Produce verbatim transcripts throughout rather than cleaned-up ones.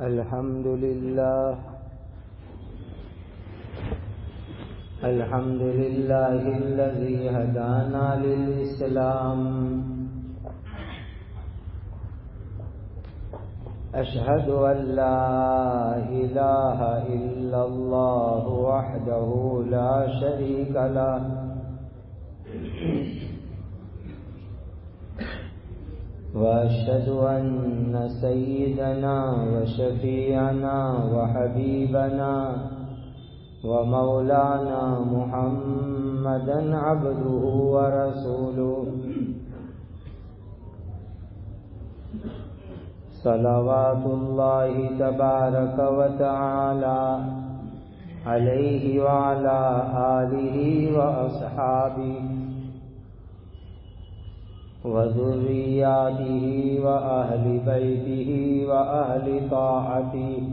الحمد لله الحمد لله الذي هدانا للإسلام أشهد أن لا إله إلا الله وحده لا شريك له وأشهد أن سيدنا وشفيعنا وحبيبنا ومولانا محمدا عبده ورسوله صلوات الله تبارك وتعالى عليه وعلى آله وأصحابه وذرياته وأهل بيته وأهل طاعته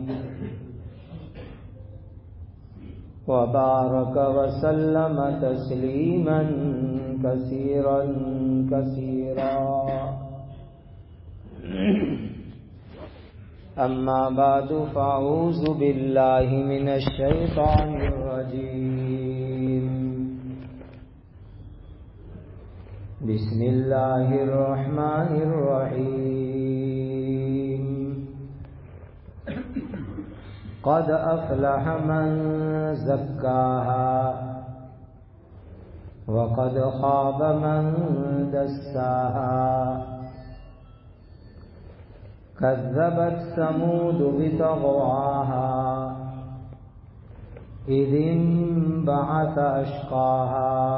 وبارك وسلم تسليما كثيرا كثيرا. أما بعد فأعوذ بالله من الشيطان الرجيم. بسم الله الرحمن الرحيم. قد أفلح من زكاها وقد خاب من دساها. كذبت ثمود بطغواها إذ انبعث أشقاها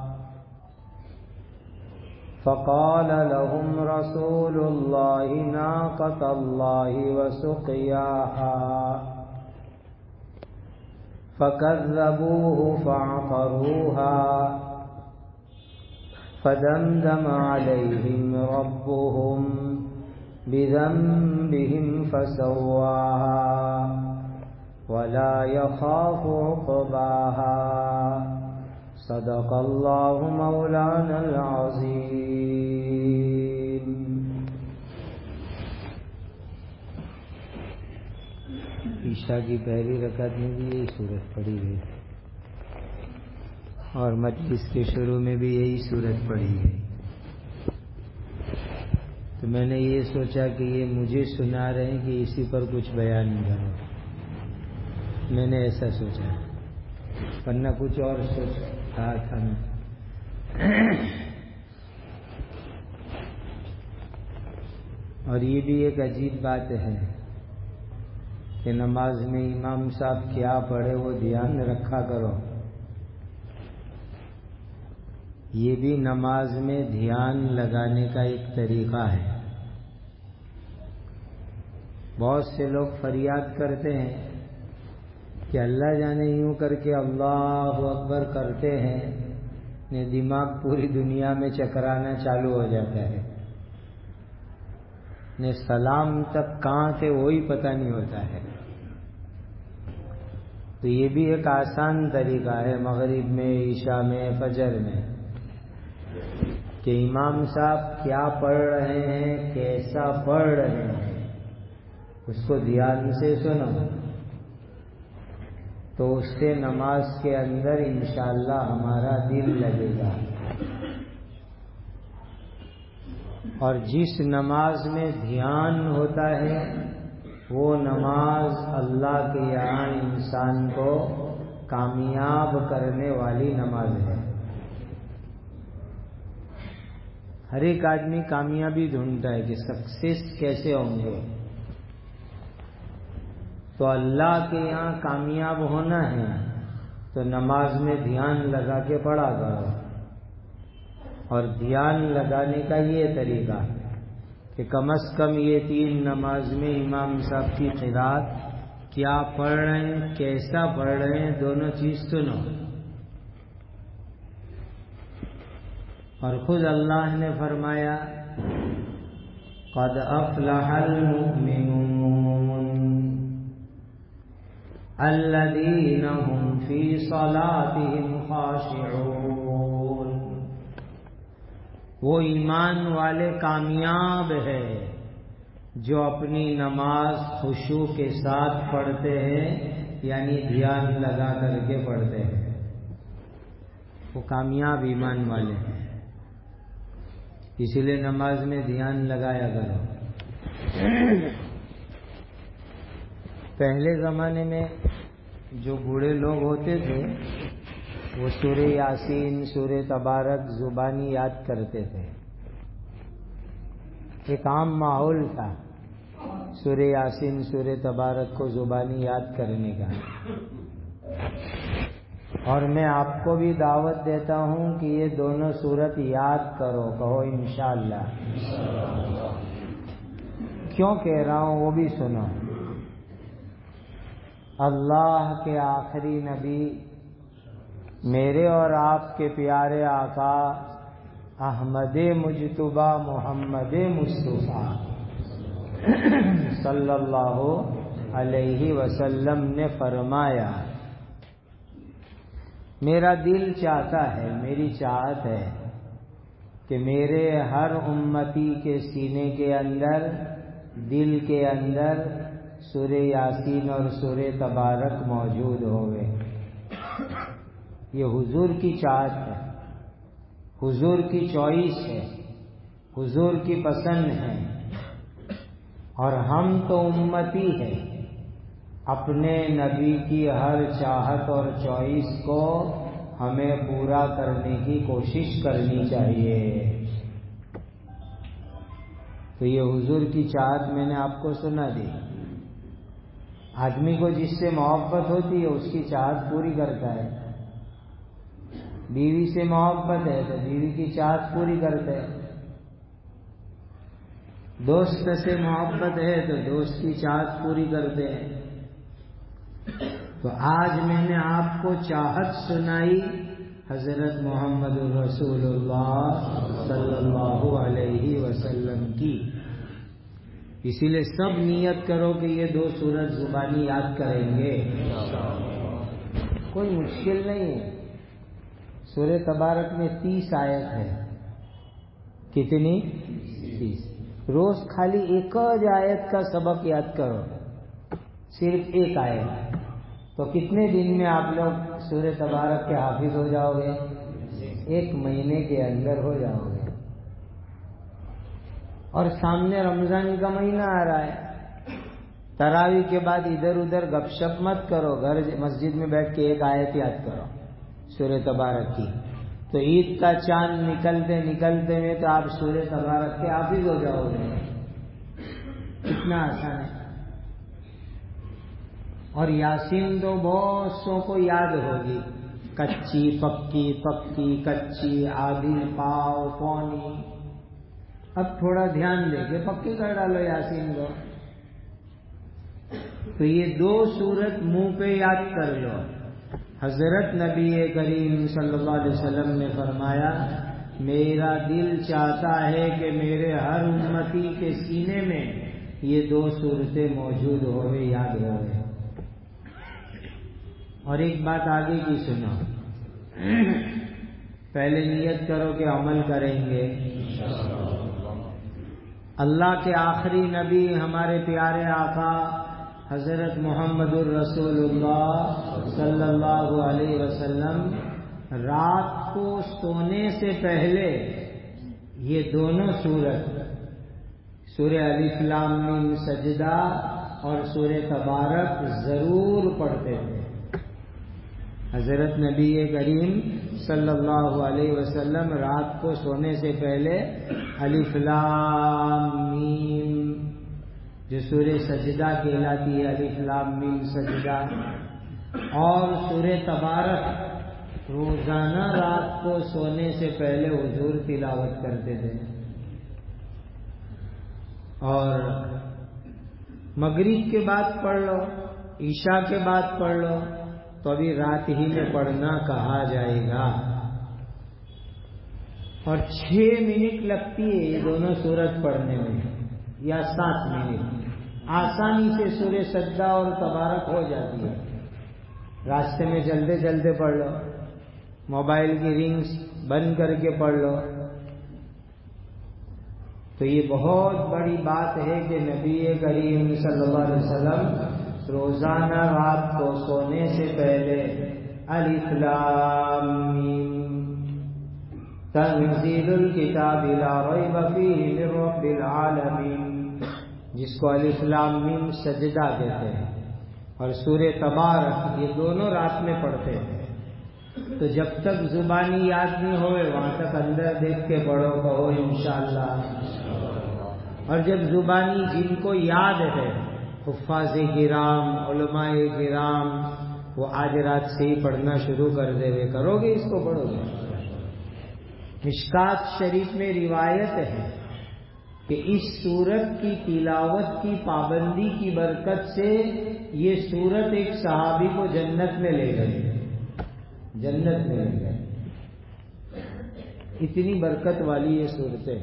فقال لهم رسول الله ناقة الله وسقياها فكذبوه فعقروها فدمدم عليهم ربهم بذنبهم فسواها ولا يخاف عقباها. صدق الله مولانا العظيم. عشاء کی پہلی رکعت میں بھی یہی سورت پڑھی گئی اور مجلس کے شروع میں بھی یہی سورت پڑھی گئی. تو میں نے یہ سوچا کہ یہ مجھے سنا رہے ہیں کہ اسی پر کچھ بیان کرو. میں نے ایسا سوچا ورنہ کچھ اور سوچ رہا تھا میں. اور یہ بھی ایک عجیب بات ہے کہ نماز میں امام صاحب کیا پڑھے وہ دھیان رکھا کرو. یہ بھی نماز میں دھیان لگانے کا ایک طریقہ ہے. بہت سے لوگ فریاد کرتے ہیں کہ اللہ جانے یوں کر کے اللہ اکبر کرتے ہیں نے دماغ پوری دنیا میں چکرانا چالو ہو جاتا ہے. نے سلام تک کہاں سے وہی پتہ نہیں ہوتا ہے. تو یہ بھی ایک آسان طریقہ ہے مغرب میں عشاء میں فجر میں کہ امام صاحب کیا پڑھ رہے ہیں کیسا پڑھ رہے ہیں اس کو دھیان سے سنو تو اس سے نماز کے اندر انشاءاللہ ہمارا دل لگے گا. اور جس نماز میں دھیان ہوتا ہے وہ نماز اللہ کے یہاں انسان کو کامیاب کرنے والی نماز ہے. ہر ایک آدمی کامیابی ڈھونڈتا ہے کہ سکسیس کیسے ہوں گے. تو اللہ کے یہاں کامیاب ہونا ہے تو نماز میں دھیان لگا کے پڑھا کرو. اور دھیان لگانے کا یہ طریقہ کہ کم از کم یہ تین نماز میں امام صاحب کی قرات کیا پڑھ رہے ہیں کیسا پڑھ رہے ہیں دونوں چیز سنو. اور خود اللہ نے فرمایا قد افلح المؤمنون الذين هم في صلاتهم خاشعون. وہ ایمان والے کامیاب ہے جو اپنی نماز خشوع کے ساتھ پڑھتے ہیں یعنی دھیان لگا کر کے پڑھتے ہیں وہ کامیاب ایمان والے ہیں. اسی لیے نماز میں دھیان لگایا کرو. پہلے زمانے میں جو بوڑھے لوگ ہوتے تھے وہ سورہ یاسین سورہ تبارک زبانی یاد کرتے تھے. ایک عام ماحول تھا سورہ یاسین سورہ تبارک کو زبانی یاد کرنے کا. اور میں آپ کو بھی دعوت دیتا ہوں کہ یہ دونوں سورت یاد کرو. کہو انشاءاللہ. کیوں کہہ رہا ہوں وہ بھی سنو. اللہ کے آخری نبی میرے اور آپ کے پیارے آقا احمد مجتبی محمد مصطفیٰ صلی اللہ علیہ وسلم نے فرمایا میرا دل چاہتا ہے میری چاہت ہے کہ میرے ہر امتی کے سینے کے اندر دل کے اندر سورہ یاسین اور سورہ تبارک موجود ہوئے. یہ حضور کی چاہت ہے, حضور کی چوائس ہے, حضور کی پسند ہے. اور ہم تو امتی ہیں, اپنے نبی کی ہر چاہت اور چوائس کو ہمیں پورا کرنے کی کوشش کرنی چاہیے. تو یہ حضور کی چاہت میں نے آپ کو سنا دی. آدمی کو جس سے محبت ہوتی ہے اس کی چاہت پوری کرتا ہے. بیوی سے محبت ہے تو بیوی کی چاہت پوری کرتا ہے. دوست سے محبت ہے تو دوست کی چاہت پوری کرتے ہیں. تو آج میں نے آپ کو چاہت سنائی حضرت محمد رسول اللہ صلی اللہ علیہ وسلم کی. اسی لیے سب نیت کرو کہ یہ دو سورت زبانی یاد کریں گے. کوئی مشکل نہیں ہے. سورہ تبارک میں تیس آیت ہے. کتنی؟ تیس. روز خالی ایک آیت کا سبق یاد کرو, صرف ایک آیت. تو کتنے دن میں آپ لوگ سورہ تبارک کے حافظ ہو جاؤ گے؟ ایک مہینے کے اندر ہو جاؤ گے. اور سامنے رمضان کا مہینہ آ رہا ہے. تراویح کے بعد ادھر ادھر گپ شپ مت کرو, گھر مسجد میں بیٹھ کے ایک آیت یاد کرو سورہ تبارک کی. تو عید کا چاند نکلتے نکلتے میں تو آپ سورہ تبارک کے حافظ ہو جاؤ گے. کتنا آسان ہے. اور یاسین تو بہت سو کو یاد ہوگی, کچی پکی پکی کچی آدھی پاؤ پونی. اب تھوڑا دھیان دے کے پکی کر ڈالو یاسین کو. تو یہ دو سورت منہ پہ یاد کر لو. حضرت نبی کریم صلی اللہ علیہ وسلم نے فرمایا میرا دل چاہتا ہے کہ میرے ہر امتی کے سینے میں یہ دو صورتیں موجود ہوئے, یاد ہوئے. اور ایک بات آگے کی سنو. پہلے نیت کرو کہ عمل کریں گے. اللہ کے آخری نبی ہمارے پیارے آقا حضرت محمد الرسول اللہ صلی اللہ علیہ وسلم رات کو سونے سے پہلے یہ دونوں سورت سورہ الف لام میم سجدہ اور سورہ تبارک ضرور پڑھتے تھے. حضرت نبی کریم صلی اللہ علیہ وسلم رات کو سونے سے پہلے الف لام میم جو سورہ سجدہ کہلاتی ہے, الف لام میم سجدہ, اور سورہ تبارک روزانہ رات کو سونے سے پہلے حضور تلاوت کرتے تھے. اور مغرب کے بعد پڑھ لو, عشاء کے بعد پڑھ لو, تو ابھی رات ہی میں پڑھنا کہا جائے گا. اور چھ منٹ لگتی ہے یہ دونوں سورت پڑھنے میں, یا سات منٹ. آسانی سے سورہ سجدہ اور تبارک ہو جاتی ہے. راستے میں جلدے جلدے پڑھ لو, موبائل کی رنگز بند کر کے پڑھ لو. تو یہ بہت بڑی بات ہے کہ نبی کریم صلی اللہ علیہ وسلم روزانہ رات کو سونے سے پہلے الف لام میم تنزیل الکتاب لا ریب فیہ من رب العالمین، جس کو الف لام میم سجدہ کہتے ہیں، اور سورہ تبارک، یہ دونوں رات میں پڑھتے ہیں۔ تو جب تک زبانی یاد نہیں ہوئے وہاں تک اندر دیکھ کے پڑھو، کہو انشاءاللہ۔ اور جب زبانی جن کو یاد ہے، حفاظ کرام، علماء کرام، وہ آج رات سے ہی پڑھنا شروع کر دے ہوئے، کرو گے اس کو پڑھو گے۔ مشکات شریف میں روایت ہے کہ اس سورت کی تلاوت کی پابندی کی برکت سے یہ سورت ایک صحابی کو جنت میں لے گئی، جنت میں لے گئی۔ اتنی برکت والی یہ صورتیں۔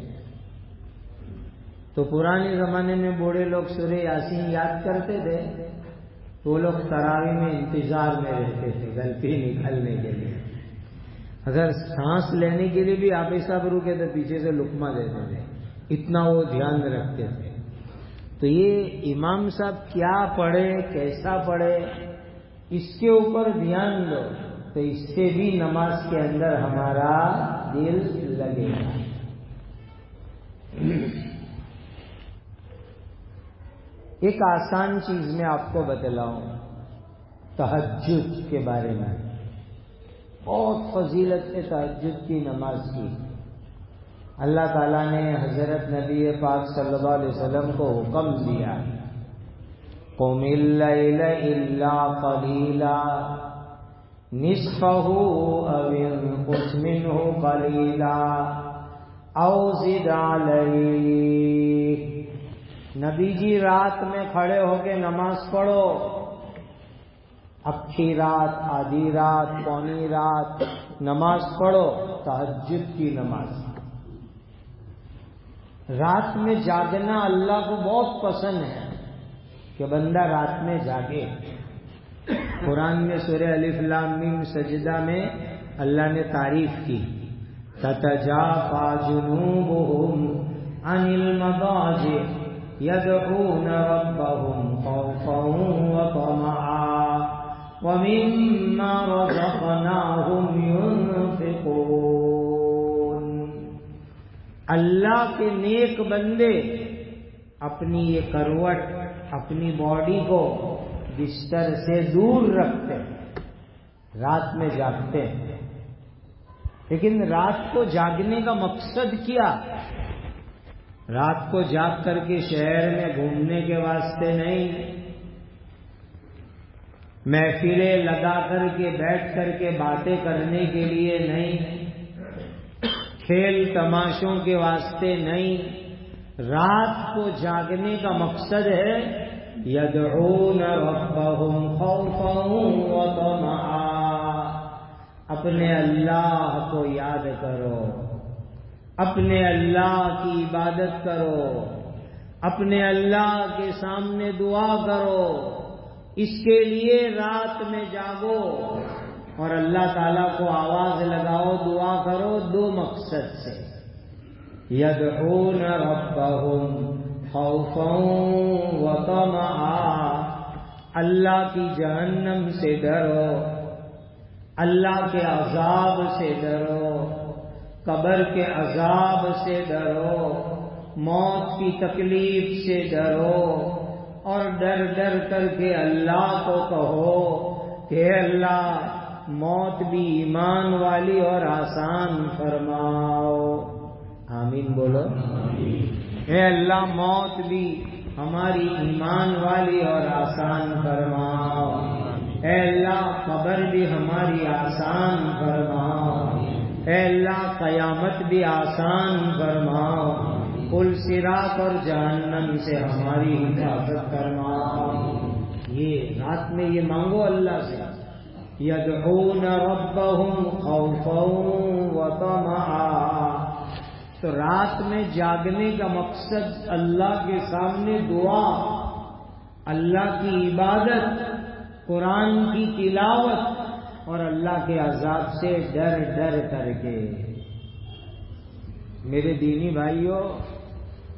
تو پرانے زمانے میں بوڑھے لوگ سورہ یاسین یاد کرتے تھے، تو وہ لوگ تراویح میں انتظار میں رہتے تھے غلطی نکالنے کے لیے۔ اگر سانس لینے کے لیے بھی آپ صاحب رکے تو پیچھے سے لقمہ دیتے تھے، اتنا وہ دھیان رکھتے تھے۔ تو یہ امام صاحب کیا پڑھے، کیسا پڑھے، اس کے اوپر دھیان دو، تو اس سے بھی نماز کے اندر ہمارا دل لگے گا۔ ایک آسان چیز میں آپ کو بتلاؤں، تہجد کے بارے میں۔ بہت فضیلت ہے تہجد کی نماز کی۔ اللہ تعالیٰ نے حضرت نبی پاک صلی اللہ علیہ وسلم کو حکم دیا، قم اللیل الا قلیلا نصفہ او انقص منہ قلیلا او زد علیہ۔ نبی جی رات میں کھڑے ہو کے نماز پڑھو، اکھی رات، آدھی رات، پونی رات نماز پڑھو، تہجد کی نماز۔ رات میں جاگنا اللہ کو بہت پسند ہے کہ بندہ رات میں جاگے۔ قرآن میں سورہ الف لام میم سجدہ میں اللہ نے تعریف کی، تتجافى جنوبهم عن المضاجع يدعون ربهم خوفا وطمعا ومما رزقناهم ينفقون۔ اللہ کے نیک بندے اپنی یہ کروٹ، اپنی باڈی کو بستر سے دور رکھتے، رات میں جاگتے ہیں۔ لیکن رات کو جاگنے کا مقصد کیا؟ رات کو جاگ کر کے شہر میں گھومنے کے واسطے نہیں، محفلیں لگا کر کے بیٹھ کر کے باتیں کرنے کے لیے نہیں، کھیل تماشوں کے واسطے نہیں۔ رات کو جاگنے کا مقصد ہے یدعون ربهم خوفا وطمعا، اپنے اللہ کو یاد کرو، اپنے اللہ کی عبادت کرو، اپنے اللہ کے سامنے دعا کرو، اس کے لیے رات میں جاگو اور اللہ تعالیٰ کو آواز لگاؤ، دعا کرو، دو مقصد سے، یدعون ربهم خوفا وطمعا، اللہ کی جہنم سے ڈرو، اللہ کے عذاب سے ڈرو، قبر کے عذاب سے ڈرو، موت کی تکلیف سے ڈرو، اور ڈر ڈر کر کے اللہ کو کہو کہ اللہ موت بھی ایمان والی اور آسان فرماؤ۔ آمین بولو۔ اے اللہ موت بھی ہماری ایمان والی اور آسان فرماؤ، اے اللہ قبر بھی ہماری آسان فرماؤ، اے اللہ قیامت بھی آسان فرماؤ، پل صراط اور جہنم سے ہماری حفاظت فرماؤ۔ یہ رات میں یہ مانگو اللہ سے، یدعون ربهم خوفا وطمعا۔ تو رات میں جاگنے کا مقصد اللہ کے سامنے دعا، اللہ کی عبادت، قرآن کی تلاوت اور اللہ کے عذاب سے ڈر ڈر کر کے۔ میرے دینی بھائیوں،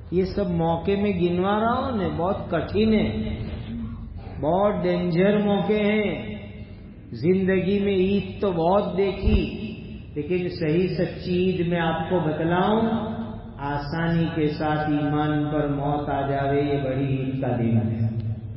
یہ سب موقع میں گنوا رہا ہوں نے بہت کٹھن ہے، بہت ڈینجر موقع ہیں. زندگی میں عید تو بہت دیکھی، لیکن صحیح سچی عید میں آپ کو بتلاؤں، آسانی کے ساتھ ایمان پر موت آ جاوے یہ بڑی عید کا دن ہے.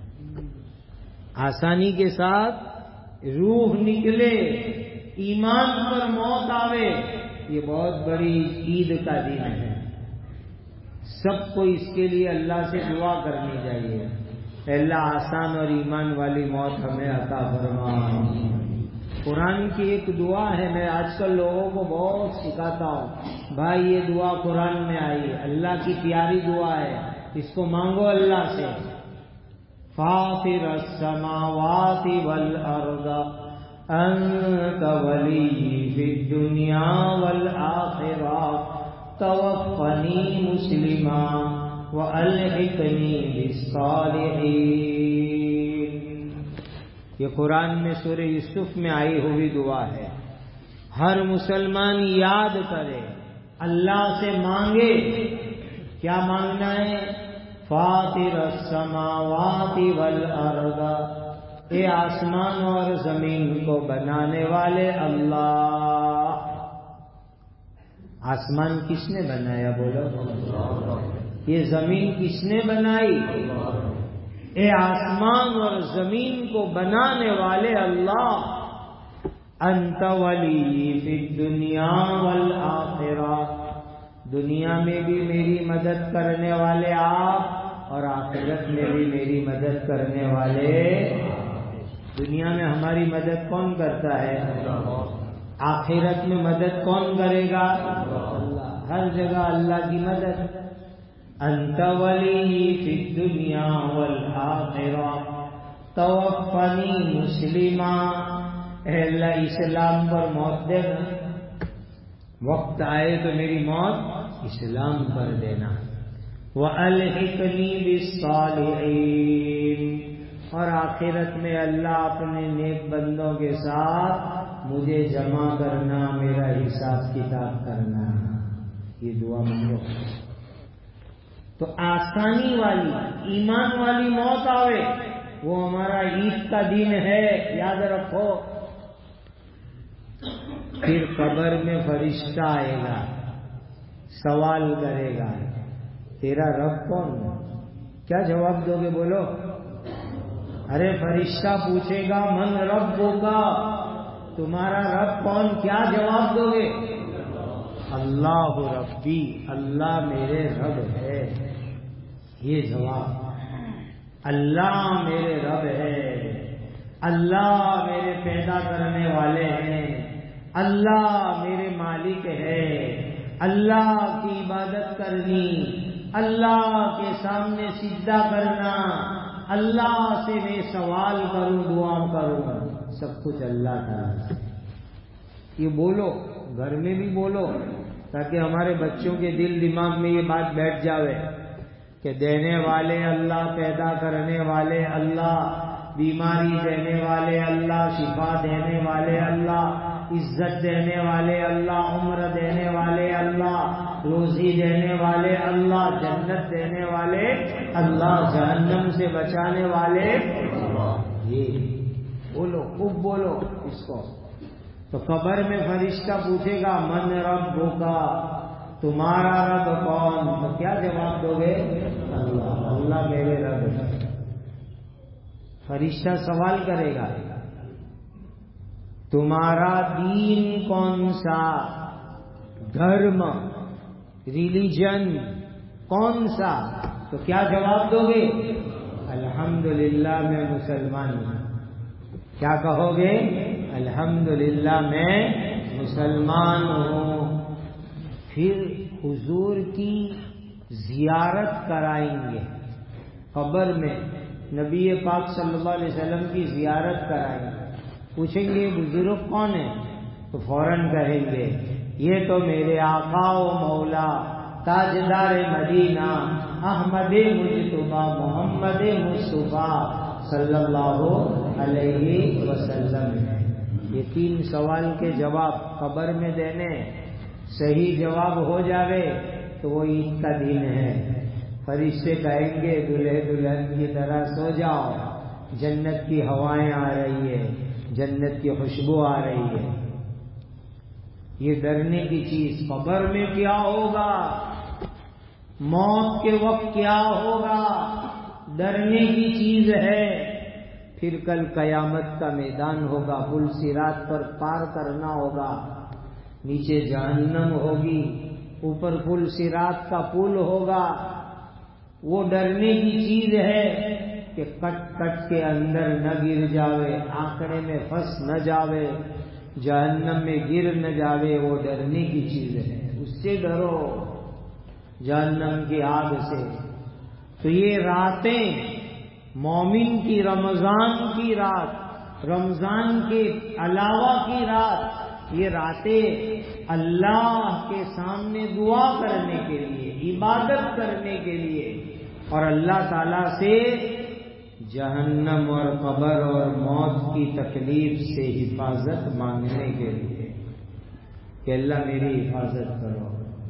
آسانی کے ساتھ روح نکلے، ایمان پر موت آوے، یہ بہت بڑی عید کا دن ہے. سب کو اس کے لیے اللہ سے دعا کرنی چاہیے، اللہ آسان اور ایمان والی موت ہمیں عطا فرما. قرآن کی ایک دعا ہے، میں آج کل لوگوں کو بہت سکھاتا ہوں، بھائی یہ دعا قرآن میں آئی، اللہ کی پیاری دعا ہے، اس کو مانگو اللہ سے. فاطر السماوات والارض انت ولی فی الدنیا والآخرہ توفنی مسلما والحقنی بالصالحین. یہ قرآن میں سورہ یوسف میں آئی ہوئی دعا ہے. ہر مسلمان یاد کرے، اللہ سے مانگے. کیا مانگنا ہے؟ فاطر السماوات والارض، اے آسمان اور زمین کو بنانے والے اللہ. آسمان کس نے بنایا بولو؟ یہ زمین کس نے بنائی؟ اے آسمان اور زمین کو بنانے والے اللہ. انت ولی فی الدنیا والآخرہ، دنیا میں بھی میری مدد کرنے والے آپ اور آخرت میں بھی میری مدد کرنے والے. دنیا میں ہماری مدد کون کرتا ہے؟ آخرت میں مدد کون کرے گا؟ اللہ. ہر جگہ اللہ کی مدد. انت ولی فی الدنیا والآخرہ توفنی مسلما، اے اللہ اسلام پر موت دینا، وقت آئے تو میری موت اسلام پر دینا. وَأَلْحِقْنِي بِالصَّالِحِينَ، اور آخرت میں اللہ اپنے نیک بندوں کے ساتھ مجھے جمع کرنا، میرا حساب کتاب کرنا. یہ دعا مانگو تو آسانی والی ایمان والی موت آوے. وہ ہمارا عید کا دن ہے، یاد رکھو. پھر قبر میں فرشتہ آئے گا، سوال کرے گا تیرا رب کون؟ کیا جواب دو گے بولو؟ ارے فرشتہ پوچھے گا من رب ہوگا، تمہارا رب کون؟ کیا جواب دو گے؟ اللہ ربی، اللہ میرے رب ہے. یہ جواب، اللہ میرے رب ہے، اللہ میرے پیدا کرنے والے ہیں، اللہ میرے مالک ہے. اللہ کی عبادت کرنی، اللہ کے سامنے سجدہ کرنا، اللہ سے میں سوال کروں، دعا کروں، سب کچھ اللہ تعالیٰ سے. یہ بولو، گھر میں بھی بولو، تاکہ ہمارے بچوں کے دل دماغ میں یہ بات بیٹھ جاوے کہ دینے والے اللہ، پیدا کرنے والے اللہ، بیماری دینے والے اللہ، شفا دینے والے اللہ، عزت دینے والے اللہ، عمر دینے والے اللہ، روزی دینے والے اللہ، جنت دینے والے اللہ، جہنم سے بچانے والے اللہ. یہ بولو، خوب بولو اس کو. تو قبر میں فرشتہ پوچھے گا من رب ہوگا، تمہارا رب کون؟ تو کیا جواب دو گے؟ اللہ، اللہ میرے رب ہے. فرشتہ سوال کرے گا تمہارا دین کون سا، دھرم، ریلیجن کون سا؟ تو کیا جواب دو گے؟ الحمدللہ میں مسلمان ہوں. کیا کہو گے؟ الحمدللہ میں مسلمان ہوں. پھر حضور کی زیارت کرائیں گے قبر میں، نبی پاک صلی اللہ علیہ وسلم کی زیارت کرائیں گے. پوچھیں گے بزرگ کون ہے؟ تو فوراً کہیں گے یہ تو میرے آقا و مولا تاجدار مدینہ احمد مجتبی محمد مصطفیٰ صلی اللہ علیہ وسلم ہے. یہ تین سوال کے جواب قبر میں دینے، صحیح جواب ہو جاوے تو وہ عید کا دن ہے. فرشتے کہیں گے دلہے دلہن کی طرح سو جاؤ، جنت کی ہوائیں آ رہی ہے، جنت کی خوشبو آ رہی ہے۔ یہ ڈرنے کی چیز، قبر میں کیا ہوگا، موت کے وقت کیا ہوگا، ڈرنے کی چیز ہے۔ پھر کل قیامت کا میدان ہوگا، پل صراط پر پار کرنا ہوگا، نیچے جہنم ہوگی، اوپر پل صراط کا پل ہوگا۔ وہ ڈرنے کی چیز ہے کہ کٹ کٹ کے اندر نہ گر جاوے، آنکڑے میں پھنس نہ جاوے، جہنم میں گر نہ جاوے، وہ ڈرنے کی چیز ہے۔ اس سے ڈرو، جہنم کی آگ سے۔ تو یہ راتیں مومن کی، رمضان کی رات، رمضان کے علاوہ کی رات، یہ راتیں اللہ کے سامنے دعا کرنے کے لیے، عبادت کرنے کے لیے، اور اللہ تعالی سے جہنم اور قبر اور موت کی تکلیف سے حفاظت مانگنے کے لیے کہ اللہ میری حفاظت کرو۔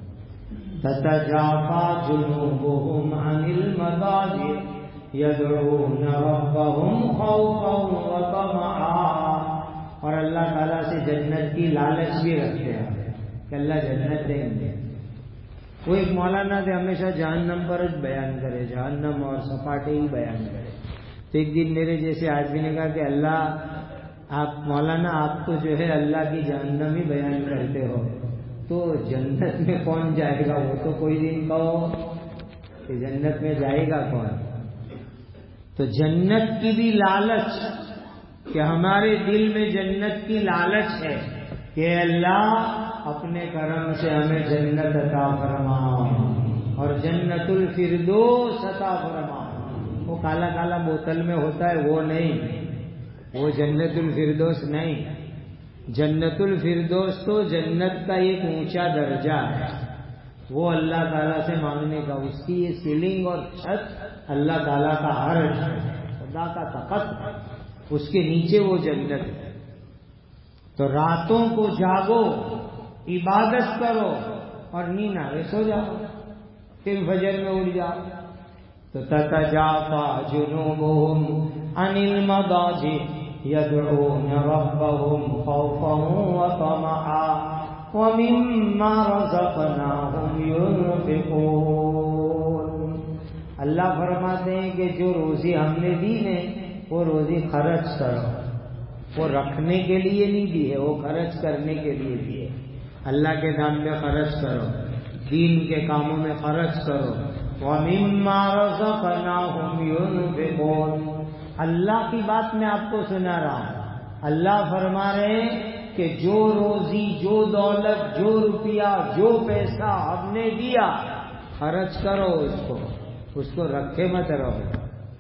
تتجافى جنوبهم عن المضاجع يدعون ربهم خوفا وطمعا، اور اللہ تعالیٰ سے جنت کی لالچ بھی رکھتے ہیں کہ اللہ جنت دیں گے۔ وہ ایک مولانا تھے، ہمیشہ جہنم پر بیان کرے، جہنم اور سپاٹے ہی بیان کرے۔ تو ایک دن میرے جیسے آدمی نے کہا کہ اللہ آپ مولانا آپ تو جو ہے اللہ کی جہنم ہی بیان کرتے ہو، تو جنت میں کون جائے گا؟ وہ تو کوئی دن کہو کہ جنت میں جائے گا کون؟ تو جنت کی بھی لالچ، کہ ہمارے دل میں جنت کی لالچ ہے کہ اللہ اپنے کرم سے ہمیں جنت عطا فرما، اور جنت الفردوس عطا فرما۔ وہ کالا کالا بوتل میں ہوتا ہے وہ نہیں، وہ جنت الفردوس نہیں۔ جنت الفردوس تو جنت کا ایک اونچا درجہ ہے، وہ اللہ تعالیٰ سے مانگنے کا، اس کی یہ سیلنگ اور چھت اللہ تعالیٰ کا عرش ہے، خدا کا تخت ہے، اس کے نیچے وہ جنت ہے۔ تو راتوں کو جاگو، عبادت کرو، اور نیند آئے سو جاؤ، پھر فجر میں اٹھ جاؤ۔ تو تتجافى جنوبهم عن المضاجع يدعون ربهم خوفا وطمعا ومما رزقناهم ينفقون۔ اللہ فرماتے ہیں کہ جو روزی ہم نے دی ہے وہ روزی خرچ کرو، وہ رکھنے کے لیے نہیں دی ہے، وہ خرچ کرنے کے لیے دی ہے۔ اللہ کے نام پہ خرچ کرو، دین کے کاموں میں خرچ کرو۔ وَمِمَّا رَزَقْنَاهُمْ يُنْفِقُونَ۔ اللہ کی بات میں آپ کو سنا رہا ہوں، اللہ فرما رہے ہیں کہ جو روزی، جو دولت، جو روپیہ، جو پیسہ ہم نے دیا، خرچ کرو اس کو، اس کو رکھے مت رہو۔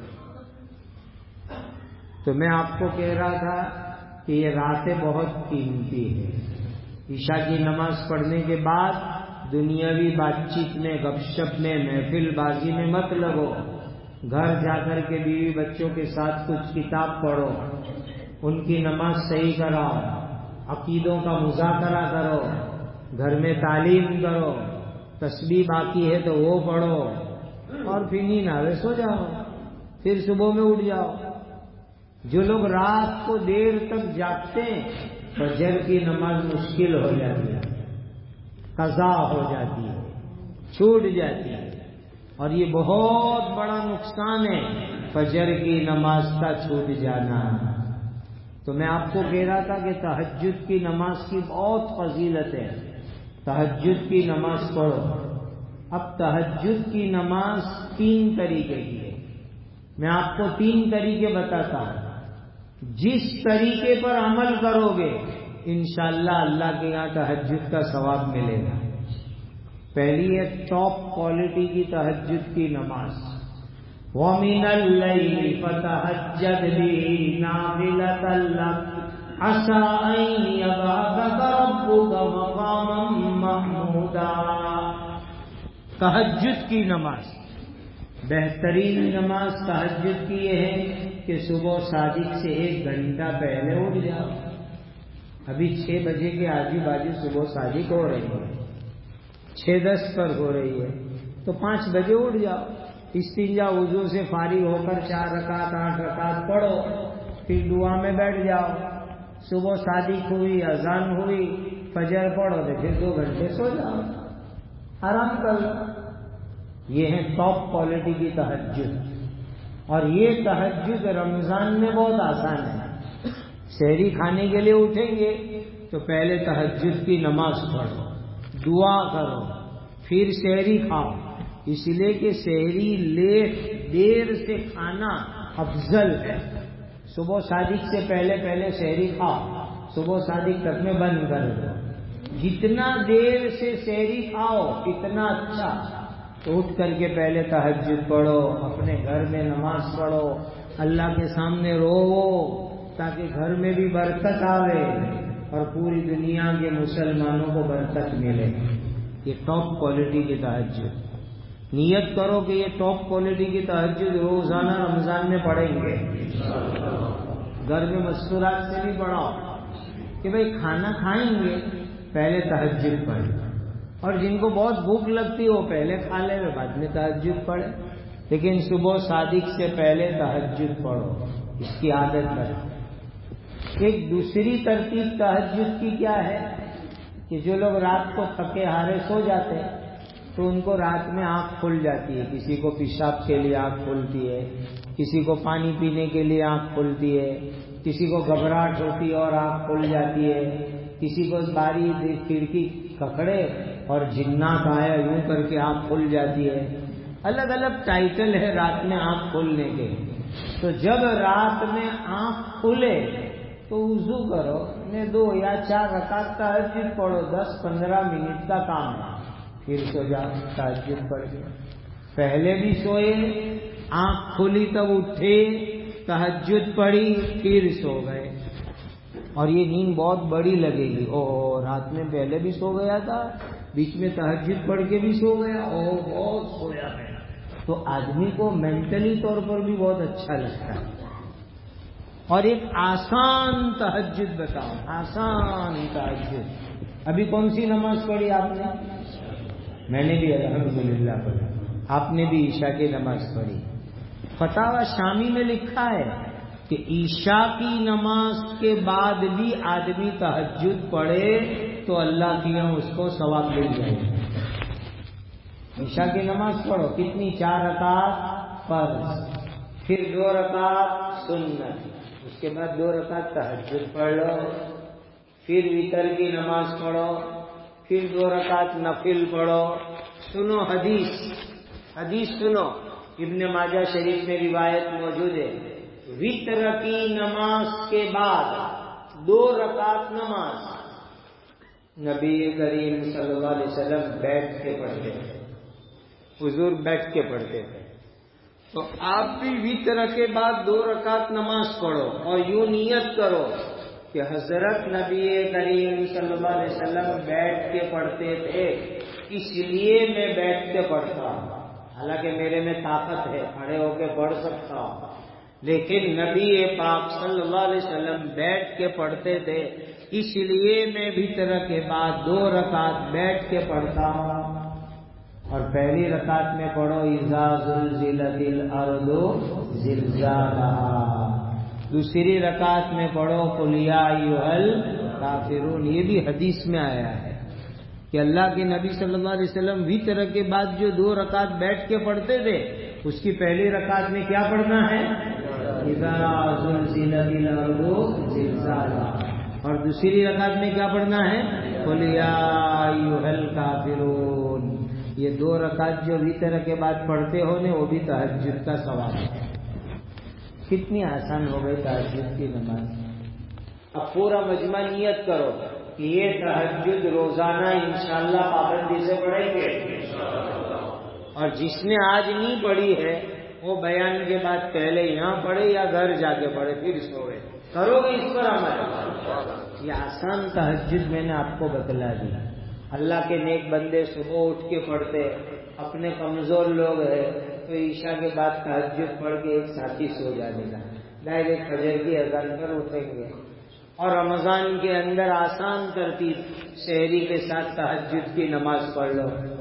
تو میں آپ کو کہہ رہا تھا کہ یہ راتیں بہت قیمتی ہے۔ عشاء کی نماز پڑھنے کے بعد دنیاوی بات چیت میں، گپ شپ میں، محفل بازی میں مت لگو، گھر جا کر کے بیوی بچوں کے ساتھ کچھ کتاب پڑھو، ان کی نماز صحیح کراؤ، عقیدوں کا مذاکرہ کرو، گھر میں تعلیم کرو، تسبیح باقی ہے تو وہ پڑھو، اور پھر نیند آوے سو جاؤ، پھر صبح میں اٹھ جاؤ۔ جو لوگ رات کو دیر تک جاگتے ہیں، فجر کی نماز مشکل ہو جاتی ہے، قضا ہو جاتی ہے، چھوٹ جاتی ہے، اور یہ بہت بڑا نقصان ہے فجر کی نماز کا چھوٹ جانا۔ تو میں آپ کو کہہ رہا تھا کہ تہجد کی نماز کی بہت فضیلت ہے، تہجد کی نماز پڑھو۔ اب تہجد کی نماز تین طریقے کی ہے، میں آپ کو تین طریقے بتاتا ہوں، جس طریقے پر عمل کرو گے انشاءاللہ اللہ کے یہاں تہجد کا ثواب ملے گا۔ پہلی ہے ٹاپ کوالٹی کی تہجد کی نماز، وَمِنَ اللَّيْلِ فَتَهَجَّدْ بِهِ نَافِلَةً لَكَ عَسَىٰ أَن يَبْعَثَكَ رَبُّكَ مَقَامًا مَحْمُودًا۔ تہجد کی نماز، بہترین نماز تہجد کی یہ ہے کہ صبح صادق سے ایک گھنٹہ پہلے اٹھ جاؤ۔ ابھی چھ بجے کے آجو باجو صبح صادق ہو رہی ہے، چھ دس پر ہو رہی ہے، تو پانچ بجے اٹھ جاؤ، استنجا وضو سے فارغ ہو کر چار رکعت آٹھ رکعت پڑھو، پھر دعا میں بیٹھ جاؤ، صبح صادق ہوئی، اذان ہوئی، فجر پڑھو تو پھر دو گھنٹے سو جاؤ، آرام کر لو۔ یہ ہے ٹاپ کوالٹی کی تہجد، اور یہ تہجد رمضان میں بہت آسان ہے۔ سحری کھانے کے لیے اٹھیں گے تو پہلے تہجد کی نماز پڑھو، دعا کرو، پھر سحری کھاؤ، اس لیے کہ سحری لیٹ دیر سے کھانا افضل ہے۔ صبح صادق سے پہلے پہلے سحری کھاؤ، صبح صادق تک میں بند کر دو، جتنا دیر سے سحری کھاؤ اتنا اچھا۔ تو اٹھ کر کے پہلے تہجد پڑھو، اپنے گھر میں نماز پڑھو، اللہ کے سامنے روو تاکہ گھر میں بھی برکت آوے اور پوری دنیا کے مسلمانوں کو برکت ملے۔ یہ ٹاپ کوالٹی کی تہجد، نیت کرو کہ یہ ٹاپ کوالٹی کی تہجد روزانہ رمضان میں پڑھیں گے۔ گھر میں مستورات سے بھی پڑھاؤ کہ بھئی کھانا کھائیں گے پہلے تہجد پڑھیں، اور جن کو بہت بھوک لگتی ہو پہلے کھا لے بعد میں تہجد پڑھے، لیکن صبح صادق سے پہلے تہجد پڑھو، اس کی عادت بناؤ۔ ایک دوسری ترتیب تہجد کی کیا ہے کہ جو لوگ رات کو تھکے ہارے سو جاتے ہیں تو ان کو رات میں آنکھ کھل جاتی ہے، کسی کو پیشاب کے لیے آنکھ کھلتی ہے، کسی کو پانی پینے کے لیے آنکھ کھلتی ہے، کسی کو گھبراہٹ ہوتی ہے اور آنکھ کھل جاتی ہے، کسی کو باری کھڑکی ککڑے اور جنات آیا یوں کر کے آنکھ کھل جاتی ہے۔ الگ الگ ٹائٹل ہے رات میں آنکھ کھلنے کے۔ تو جب رات میں آنکھ کھلے تو وضو کرو، نے دو یا چار رکعت تہجد پڑھو، دس پندرہ منٹ کا کام ہے، پھر سو جاؤ تہجد پڑھ کے۔ پہلے بھی سوئے، آنکھ کھلی تب اٹھے، تہجد پڑھی، پھر سو گئے، اور یہ نیند بہت بڑی لگے گی، او رات میں پہلے بھی سو گیا تھا، بیچ میں تہجد پڑھ کے بھی سو گیا، او بہت سویا میں، تو آدمی کو مینٹلی طور پر بھی بہت اچھا لگتا ہے۔ اور ایک آسان تہجد بتاؤ، آسان تہجد۔ ابھی کون سی نماز پڑھی آپ نے؟ میں نے بھی الحمدللہ پڑھی، آپ نے بھی عشاء کی نماز پڑھی۔ فتاوی شامی میں لکھا ہے کہ عشاء کی نماز کے بعد بھی آدمی تہجد پڑھے تو اللہ کی یہاں اس کو ثواب مل جائے گا۔ عشاء کی نماز پڑھو، کتنی؟ چار رکعت فرض، پھر دو رکعت سنت، اس کے بعد دو رکعت تہجد پڑھ لو، پھر وتر کی نماز پڑھو، پھر دو رکعت نفل پڑھو۔ سنو حدیث، حدیث سنو، ابن ماجہ شریف میں روایت موجود ہے، وتر کی نماز کے بعد دو رکعت نماز نبی کریم صلی اللہ علیہ وسلم بیٹھ کے پڑھتے تھے، حضور بیٹھ کے پڑھتے تھے۔ تو آپ بھی وتر کے بعد دو رکعت نماز پڑھو اور یوں نیت کرو کہ حضرت نبی کریم صلی اللہ علیہ وسلم بیٹھ کے پڑھتے تھے، اس لیے میں بیٹھ کے پڑھتا ہوں۔ حالانکہ میرے میں طاقت ہے، کھڑے ہو کے پڑھ سکتا ہوں، لیکن نبی پاک صلی اللہ علیہ وسلم بیٹھ کے پڑھتے تھے، اس لیے میں وتر کے بعد دو رکعت بیٹھ کے پڑھتا ہوں۔ اور پہلی رکعت میں پڑھو اذا زلزلت الارض زلزالہا، دوسری رکعت میں پڑھو قل یا ایھا الکافرون۔ یہ بھی حدیث میں آیا ہے کہ اللہ کے نبی صلی اللہ علیہ وسلم وتر کے بعد جو دو رکعت بیٹھ کے پڑھتے تھے اس کی پہلی رکعت میں کیا پڑھنا ہے؟ اذا زلزلت الارض زلزالہا، اور دوسری رکعت میں کیا پڑھنا ہے؟ قل یا ایھا الکافرون۔ یہ دو رکعت جو وتر کے بعد پڑھتے ہو نے وہ بھی تہجد کا ثواب ہے۔ کتنی آسان ہو گئی تہجد کی نماز۔ اب پورا مجمع نیت کرو کہ یہ تہجد روزانہ انشاءاللہ پابندی سے پڑھیں گے، اور جس نے آج نہیں پڑھی ہے وہ بیان کے بعد پہلے یہاں پڑھے یا گھر جا کے پڑھے پھر سوئے۔ کرو گے اس پر عمل؟ یہ آسان تہجد میں نے آپ کو بتلا دی۔ اللہ کے نیک بندے صبح اٹھ کے پڑھتے، اپنے کمزور لوگ ہیں تو عشاء کے بعد تہجد پڑھ کے ایک ساتھی سو جانے گا، ڈائریکٹ فجر کی اذان پر اٹھیں گے۔ اور رمضان کے اندر آسان ترتیب، سحری کے ساتھ تہجد کی نماز پڑھ لو،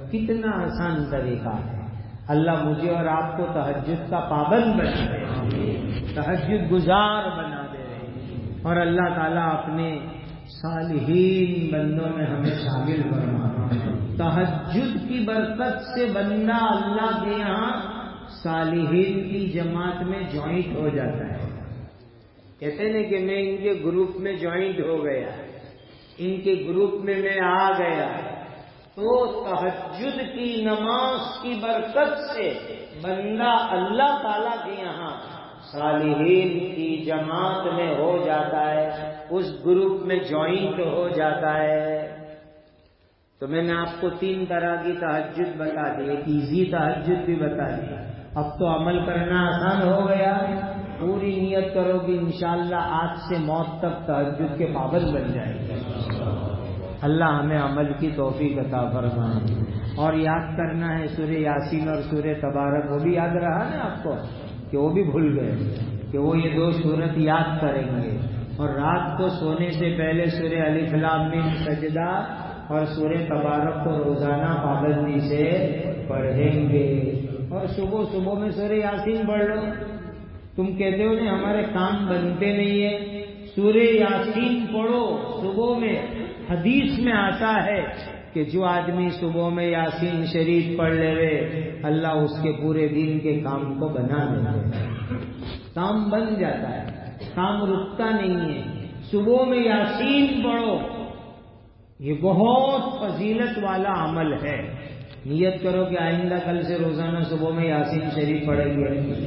کتنا آسان طریقہ ہے. اللہ مجھے اور آپ کو تہجد کا پابند بنا دے، تہجد گزار بنا دے، اور اللہ تعالیٰ اپنے صالحین بندوں میں ہمیں شامل فرما. تہجد کی برکت سے بندہ اللہ کے یہاں صالحین کی جماعت میں جوائنٹ ہو جاتا ہے. کہتے ہیں کہ میں ان کے گروپ میں جوائنٹ ہو گیا، ان کے گروپ میں میں آ گیا. تو تہجد کی نماز کی برکت سے بندہ اللہ تعالیٰ کے یہاں صالحین کی جماعت میں ہو جاتا ہے، اس گروپ میں جوائنٹ ہو جاتا ہے. تو میں نے آپ کو تین طرح کی تہجد بتا دی، ایک ایزی تہجد بھی بتا دی. اب تو عمل کرنا آسان ہو گیا. پوری نیت کرو کہ انشاءاللہ آج سے موت تک تہجد کے پابند بن جائے گا. اللہ ہمیں عمل کی توفیق عطا فرمائے. اور یاد کرنا ہے سورہ یاسین اور سورہ تبارک، وہ بھی یاد رہا نا آپ کو کہ وہ بھی بھول گئے کہ وہ یہ دو سورت یاد کریں گے. اور رات کو سونے سے پہلے سورہ الف لام میم سجدہ اور سورہ تبارک کو روزانہ پابندی سے پڑھیں گے. اور صبح صبح میں سورہ یاسین پڑھ لو. تم کہتے ہو نا ہمارے کام بنتے نہیں ہیں، سورہ یاسین پڑھو صبح میں. حدیث میں آتا ہے کہ جو آدمی صبح میں یاسین شریف پڑھ لے اللہ اس کے پورے دن کے کام کو بنا دیتے، کام بن جاتا ہے، کام رکتا نہیں ہے. صبح میں یاسین پڑھو، یہ بہت فضیلت والا عمل ہے. نیت کرو کہ آئندہ کل سے روزانہ صبح میں یاسین شریف پڑھیں گے.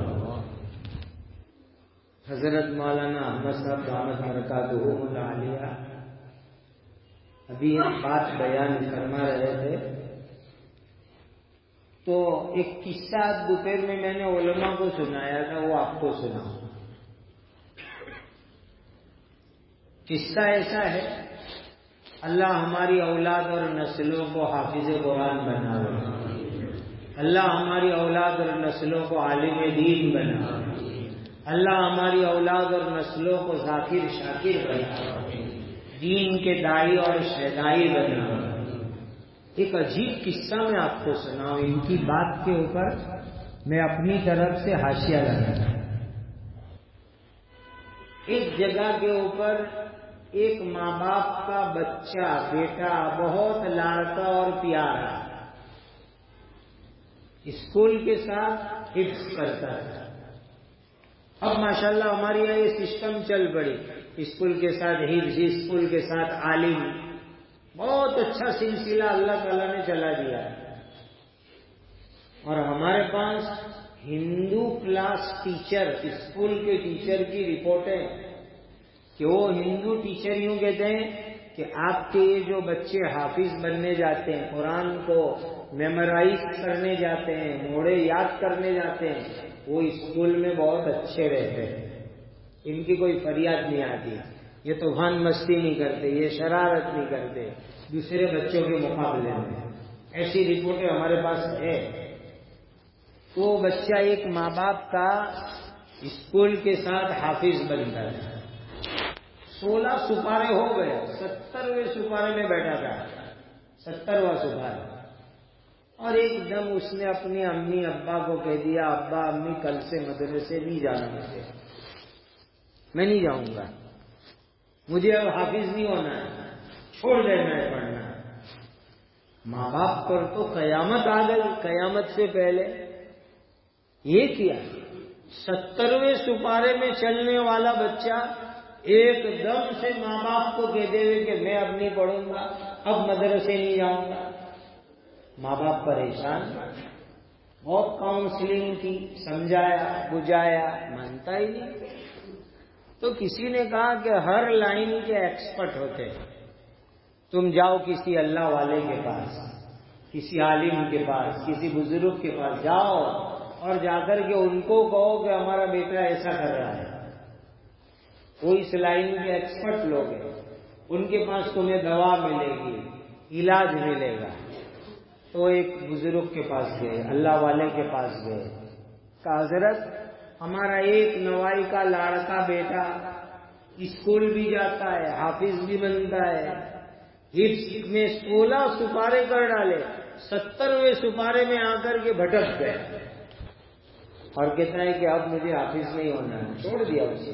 حضرت مولانا احمد صاحب دامت برکاتہ العالیہ ابھی ایک بات بیان فرما رہے تھے. تو ایک قصہ دوپہر میں میں نے علماء کو سنایا تھا، وہ آپ کو سناؤں. قصہ ایسا ہے، اللہ ہماری اولاد اور نسلوں کو حافظ قرآن بنا دے، اللہ ہماری اولاد اور نسلوں کو عالم دین بنا، اللہ ہماری اولاد اور نسلوں کو ذاکر شاکر بنا، دین کے داعی اور شہدائی بنا. ایک عجیب قصہ میں آپ کو سناؤں. ان کی بات کے اوپر میں اپنی طرف سے حاشیہ لگاتا. ایک جگہ کے اوپر ایک ماں باپ کا بچہ بیٹا بہت لاڑکا اور پیارا اسکول کے ساتھ حفظ کرتا ہے. اب ماشاءاللہ ہمارے یہاں یہ سسٹم چل پڑی، اسکول کے ساتھ حفظ، اسکول کے ساتھ عالم. بہت اچھا سلسلہ اللہ تعالیٰ نے چلا دیا ہے. اور ہمارے پاس ہندو کلاس ٹیچر، اسکول کے ٹیچر کی رپورٹیں کہ وہ ہندو ٹیچر یوں کہتے ہیں کہ آپ کے یہ جو بچے حافظ بننے جاتے ہیں، قرآن کو میمورائز کرنے جاتے ہیں، موڑے یاد کرنے جاتے ہیں، وہ اسکول میں بہت اچھے رہتے ہیں، ان کی کوئی فریاد نہیں آتی، یہ طوفان مستی نہیں کرتے، یہ شرارت نہیں کرتے دوسرے بچوں کے مقابلے میں. ایسی رپورٹیں ہمارے پاس ہے. تو بچہ ایک ماں باپ کا اسکول کے ساتھ حافظ بنتا ہے. سولہ سپارے ہو گئے، سترویں سپارے میں بیٹھا تھا، سترواں سپارہ. اور ایک دم اس نے اپنی امی ابا کو کہہ دیا، ابا امی کل سے مدرسے نہیں جانا، مجھے میں نہیں جاؤں گا، مجھے اب حافظ نہیں ہونا ہے، چھوڑ دینا ہے پڑھنا. ماں باپ پر تو قیامت آ گئی. قیامت سے پہلے یہ کیا، سترویں سپارے میں چلنے والا بچہ ایک دم سے ماں باپ کو کہتے ہوئے کہ میں اب نہیں پڑھوں گا، اب مدرسے نہیں جاؤں گا. ماں باپ پریشان، بہت کاؤنسلنگ کی، سمجھایا بجھایا، مانتا ہی نہیں. تو کسی نے کہا کہ ہر لائن کے ایکسپرٹ ہوتے ہیں، تم جاؤ کسی اللہ والے کے پاس، کسی عالم کے پاس، کسی بزرگ کے پاس جاؤ اور جا کر کے ان کو کہو کہ ہمارا بیٹا ایسا کر رہا ہے. وہ اس لائن کے ایکسپرٹ لوگ ہیں، ان کے پاس تمہیں دوا ملے گی، علاج ملے گا. تو ایک بزرگ کے پاس گئے، اللہ والے کے پاس گئے. کہا حضرت ہمارا ایک نوائی کا لاڑکا بیٹا اسکول بھی جاتا ہے، حافظ بھی بنتا ہے، حفظ میں سولہ سپارے کر ڈالے، سترویں سپارے میں آ کر کے بھٹک گیا اور کہتا ہے کہ اب مجھے حافظ نہیں ہونا ہے، چھوڑ دیا اسے۔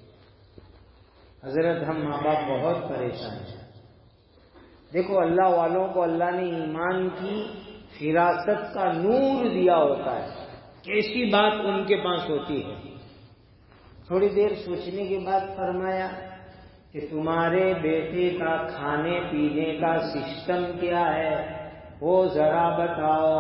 حضرت ہم ماں باپ بہت پریشان ہیں۔ دیکھو اللہ والوں کو اللہ نے ایمان کی فراست کا نور دیا ہوتا ہے، کیسی بات ان کے پاس ہوتی ہے۔ تھوڑی دیر سوچنے کے بعد فرمایا کہ تمہارے بیٹے کا کھانے پینے کا سسٹم کیا ہے وہ ذرا بتاؤ۔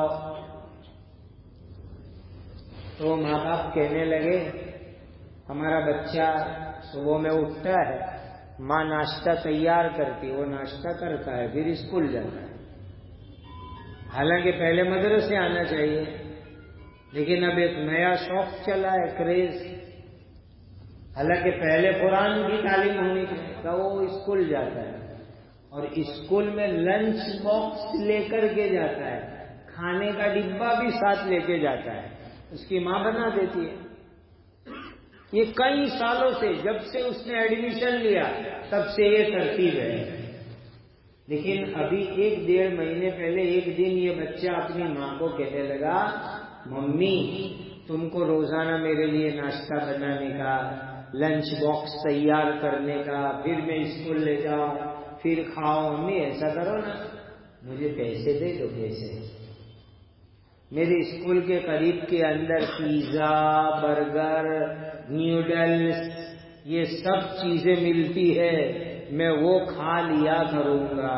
تو ماں باپ کہنے لگے ہمارا بچہ صبح میں اٹھتا ہے، ماں ناشتہ تیار کرتی، وہ ناشتہ کرتا ہے، پھر اسکول جاتا ہے۔ حالانکہ پہلے مدرسے آنا چاہیے، لیکن اب ایک نیا شوق چلا ہے، کریز۔ حالانکہ پہلے قرآن کی تعلیم ہونی چاہیے، تو وہ اسکول جاتا ہے اور اسکول میں لنچ باکس لے کر کے جاتا ہے، کھانے کا ڈبہ بھی ساتھ لے کے جاتا ہے، اس کی ماں بنا دیتی ہے۔ یہ کئی سالوں سے، جب سے اس نے ایڈمیشن لیا تب سے یہ ترتیب ہے۔ لیکن ابھی ایک ڈیڑھ مہینے پہلے ایک دن یہ بچہ اپنی ماں کو کہنے لگا ممی تم کو روزانہ میرے لیے ناشتہ بنانے کا، لنچ باکس تیار کرنے کا، پھر میں اسکول لے جاؤں، پھر کھاؤ، امی ایسا کرو نا، مجھے پیسے دے دو۔ پیسے میرے اسکول کے قریب کے اندر پیزا، برگر، نیوڈلز یہ سب چیزیں ملتی ہے، میں وہ کھا لیا کروں گا۔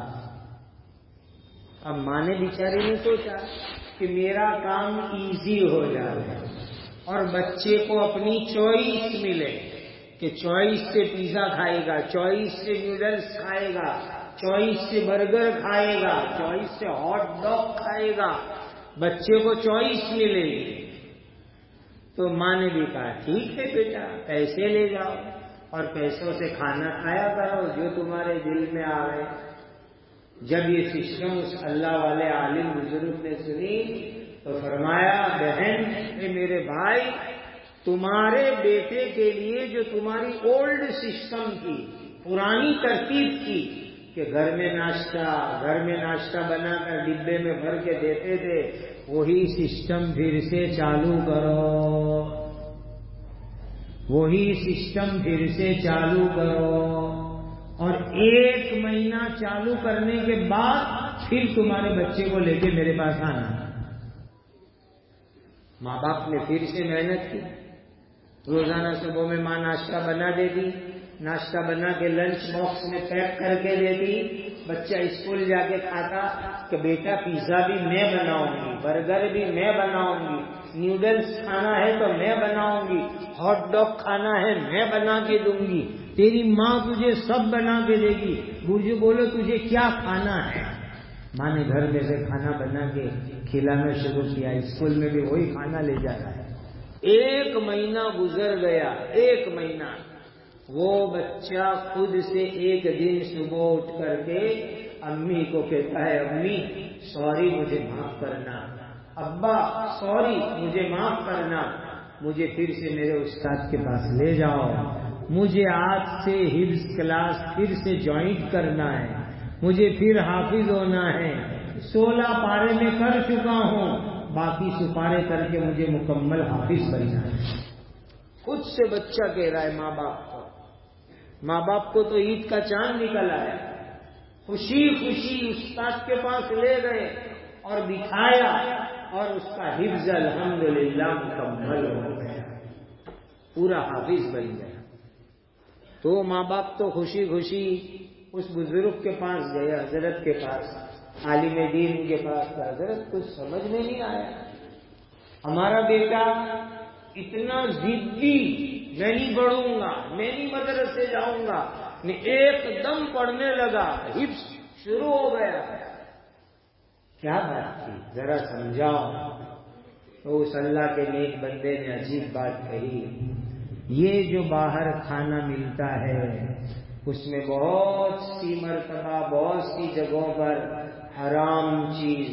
اب ماں نے بیچاری نے سوچا کہ میرا کام ایزی ہو جائے اور بچے کو اپنی چوائس ملے کہ چوائس سے پیزا کھائے گا، چوائس سے نیوڈلز کھائے گا، چوائس سے برگر کھائے گا، چوائس سے ہاٹ ڈاگ کھائے گا، بچے کو چوائس ملے گی۔ تو ماں نے بھی کہا ٹھیک ہے بیٹا پیسے لے جاؤ اور پیسوں سے کھانا کھایا کرو جو تمہارے دل میں آئے۔ جب یہ سسٹم اس اللہ والے عالم بزرگ نے سنی تو فرمایا بہن اے میرے بھائی، تمہارے بیٹے کے لیے جو تمہاری اولڈ سسٹم تھی، پرانی ترتیب تھی کہ گھر میں ناشتہ گھر میں ناشتہ بنا کر ڈبے میں بھر کے دیتے تھے، وہی سسٹم پھر سے چالو کرو، وہی سسٹم پھر سے چالو کرو، اور ایک مہینہ چالو کرنے کے بعد پھر تمہارے بچے کو لے کے میرے پاس آنا۔ ماں باپ نے پھر سے محنت کی، روزانہ صبح میں ماں ناشتہ بنا دیتی، ناشتہ بنا کے لنچ باکس میں پیک کر کے دیتی، بچہ اسکول جا کے کھاتا کہ بیٹا پیزا بھی میں بناؤں گی، برگر بھی میں بناؤں گی، نیوڈلز کھانا ہے تو میں بناؤں گی، ہاٹ ڈاگ کھانا ہے میں بنا کے دوں گی، تیری ماں تجھے سب بنا کے دے گی، مجھے بولو تجھے کیا کھانا ہے۔ ماں نے گھر میں سے کھانا بنا کے کھلانا شروع کیا، اسکول میں بھی وہی کھانا لے جا رہا ہے۔ ایک مہینہ گزر گیا، ایک مہینہ وہ بچہ خود سے ایک دن صبح اٹھ کر کے امی کو کہتا ہے امی سوری مجھے معاف کرنا، ابا سوری مجھے معاف کرنا، مجھے پھر سے میرے استاد کے پاس لے جاؤ، مجھے آج سے حفظ کلاس پھر سے جوائن کرنا ہے، مجھے پھر حافظ ہونا ہے، سولہ پارے میں کر چکا ہوں، باقی سپارے کر کے مجھے مکمل حافظ بننا ہے۔ خود سے بچہ کہہ رہا ہے ماں باپ کو، ماں باپ کو تو عید کا چاند نکل آیا، خوشی خوشی استاد کے پاس لے گئے اور بٹھایا اور اس کا حفظ الحمدللہ مکمل ہو گیا، پورا حافظ بن گیا۔ تو ماں باپ تو خوشی خوشی اس بزرگ کے پاس گئے، حضرت کے پاس، عالم دین کے پاس، حضرت کچھ سمجھ میں نہیں آیا، ہمارا بیٹا اتنا ضدی، میں نہیں پڑھوں گا، میں نہیں مدرسے جاؤں گا، ایک دم پڑھنے لگا، حفظ شروع ہو گیا، کیا بات تھی ذرا سمجھاؤ۔ تو اس اللہ کے نیک بندے نے عجیب بات کہی، یہ جو باہر کھانا ملتا ہے اس میں بہت سی مرتبہ بہت سی جگہوں پر حرام چیز،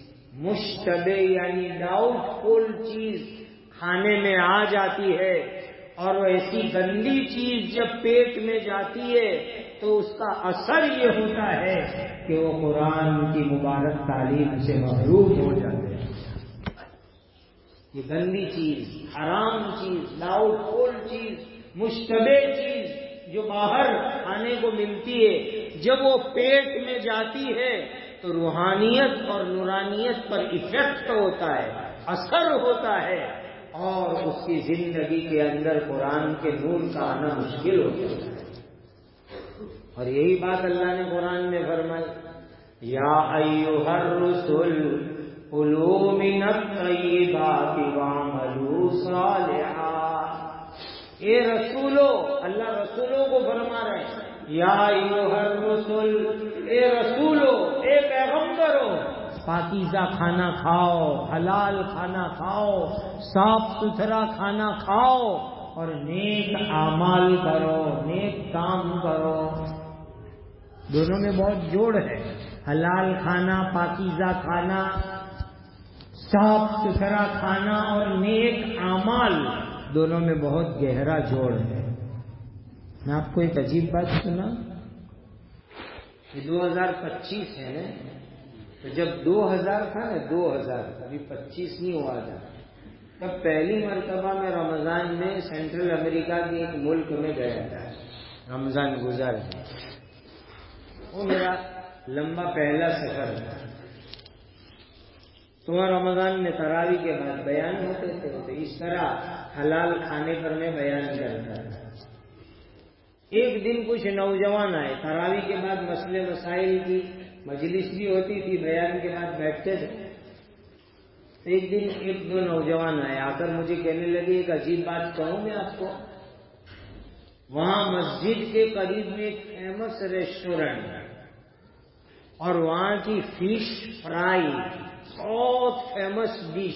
مشتبہ یعنی ڈاؤٹ فل چیز کھانے میں آ جاتی ہے، اور وہ ایسی گندی چیز جب پیٹ میں جاتی ہے تو اس کا اثر یہ ہوتا ہے کہ وہ قرآن کی مبارک تعلیم سے محروم ہو جاتے ہیں. یہ گندی چیز، حرام چیز، لاؤڈ فول چیز، مشتبہ چیز جو باہر کھانے کو ملتی ہے، جب وہ پیٹ میں جاتی ہے تو روحانیت اور نورانیت پر ایفیکٹ ہوتا ہے، اثر ہوتا ہے، اور اس کی زندگی کے اندر قرآن کے نور کا آنا مشکل ہوتا ہے. اور یہی بات اللہ نے قرآن میں فرمائی، یا ایھا الرسل کلوا من الطیبات واعملوا صالحا. اے رسولو، اللہ رسولوں کو فرما رہے ہیں، یا ایھا الرسل، اے رسولو، اے پیغمبرو، پاکیزہ کھانا کھاؤ، حلال کھانا کھاؤ، صاف ستھرا کھانا کھاؤ، اور نیک اعمال کرو، نیک کام کرو. دونوں میں بہت جوڑ ہے، حلال کھانا، پاکیزہ کھانا، صاف ستھرا کھانا اور نیک اعمال، دونوں میں بہت گہرا جوڑ ہے. میں آپ کو ایک عجیب بات سنا، یہ دو ہزار پچیس ہے نا، تو جب دو ہزار تھا نا، دو ہزار ابھی پچیس نہیں ہوا تھا، تب پہلی مرتبہ میں رمضان میں سینٹرل امریکہ کے ایک ملک میں گیا تھا. رمضان گزار ہے، وہ میرا لمبا پہلا سفر تھا. تو رمضان میں تراویح کے بعد بیان ہوتے تھے، تو اس طرح حلال کھانے پر میں بیان کرتا تھا. ایک دن کچھ نوجوان آئے، تراویح کے بعد مسئلے مسائل کی مجلس بھی ہوتی تھی، بیان کے بعد بیٹھتے تھے. ایک دن ایک دو نوجوان آئے، آ کر مجھے کہنے لگے ایک عجیب بات کہوں میں آپ کو. وہاں مسجد کے قریب میں ایک فیمس ریسٹورینٹ ہے، اور وہاں کی فش فرائی بہت فیمس ڈش،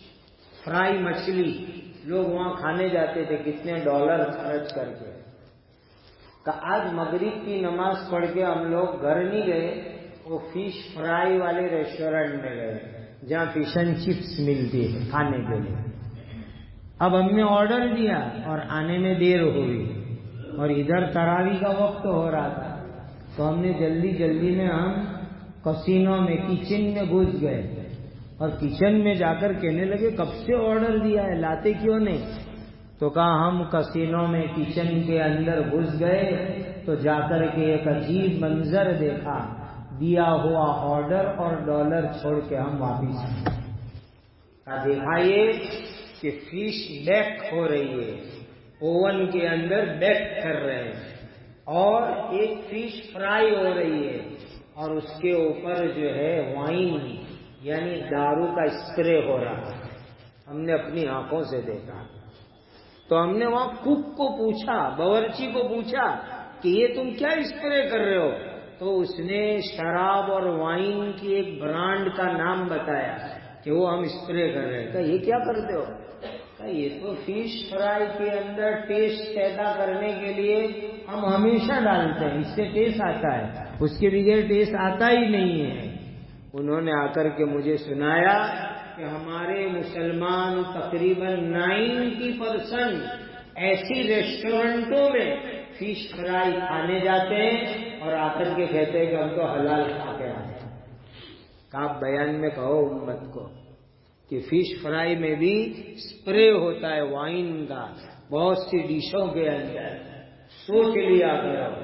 فرائی مچھلی، لوگ وہاں کھانے جاتے تھے کتنے ڈالر خرچ کر کے. کہ آج مغرب کی نماز پڑھ کے ہم لوگ گھر نہیں گئے، وہ فش فرائی والے ریسٹورینٹ میں گئے جہاں فش اینڈ چپس ملتی ہے کھانے کے لیے. اب ہم نے آرڈر دیا اور آنے میں دیر ہوئی، اور ادھر تراویح کا وقت ہو رہا تھا، تو ہم نے جلدی جلدی میں ہم کسینوں میں کچن میں گھس گئے، اور کچن میں جا کر کہنے لگے کب سے آرڈر دیا ہے، لاتے کیوں نہیں؟ تو کہا ہم کسینوں میں کچن کے اندر گھس گئے تو جا کر کے ایک عجیب منظر دیکھا، دیا ہوا آرڈر اور ڈالر چھوڑ کے ہم واپس آئے. دیکھا یہ کہ فش بیک ہو رہی ہے، اوون کے اندر بیک کر رہے ہیں، اور ایک فش فرائی ہو رہی ہے، اور اس کے اوپر جو ہے وائن یعنی دارو کا اسپرے ہو رہا ہے. ہم نے اپنی آنکھوں سے دیکھا. تو ہم نے وہاں کوک کو پوچھا، باورچی کو پوچھا کہ یہ تم کیا اسپرے کر رہے ہو؟ تو اس نے شراب اور وائن کی ایک برانڈ کا نام بتایا کہ وہ ہم اسپرے کر رہے ہیں. کہا یہ کیا کرتے ہو؟ کہا یہ تو فش فرائی کے اندر ٹیسٹ پیدا کرنے کے لیے ہم ہمیشہ ڈالتے ہیں، اس سے ٹیسٹ آتا ہے، اس کے بغیر ٹیسٹ آتا ہی نہیں ہے. انہوں نے آ کر کے مجھے سنایا کہ ہمارے مسلمان تقریباً نائنٹی پرسنٹ ایسی ریسٹورنٹوں میں فش فرائی کھانے جاتے ہیں اور آ کر کے کہتے ہیں کہ ہم تو حلال کھا کے آئے ہیں. آپ بیان میں کہو امت کو کہ فش فرائی میں بھی اسپرے ہوتا ہے وائن کا بہت سی ڈشوں کے اندر. سوچ لیا کرو،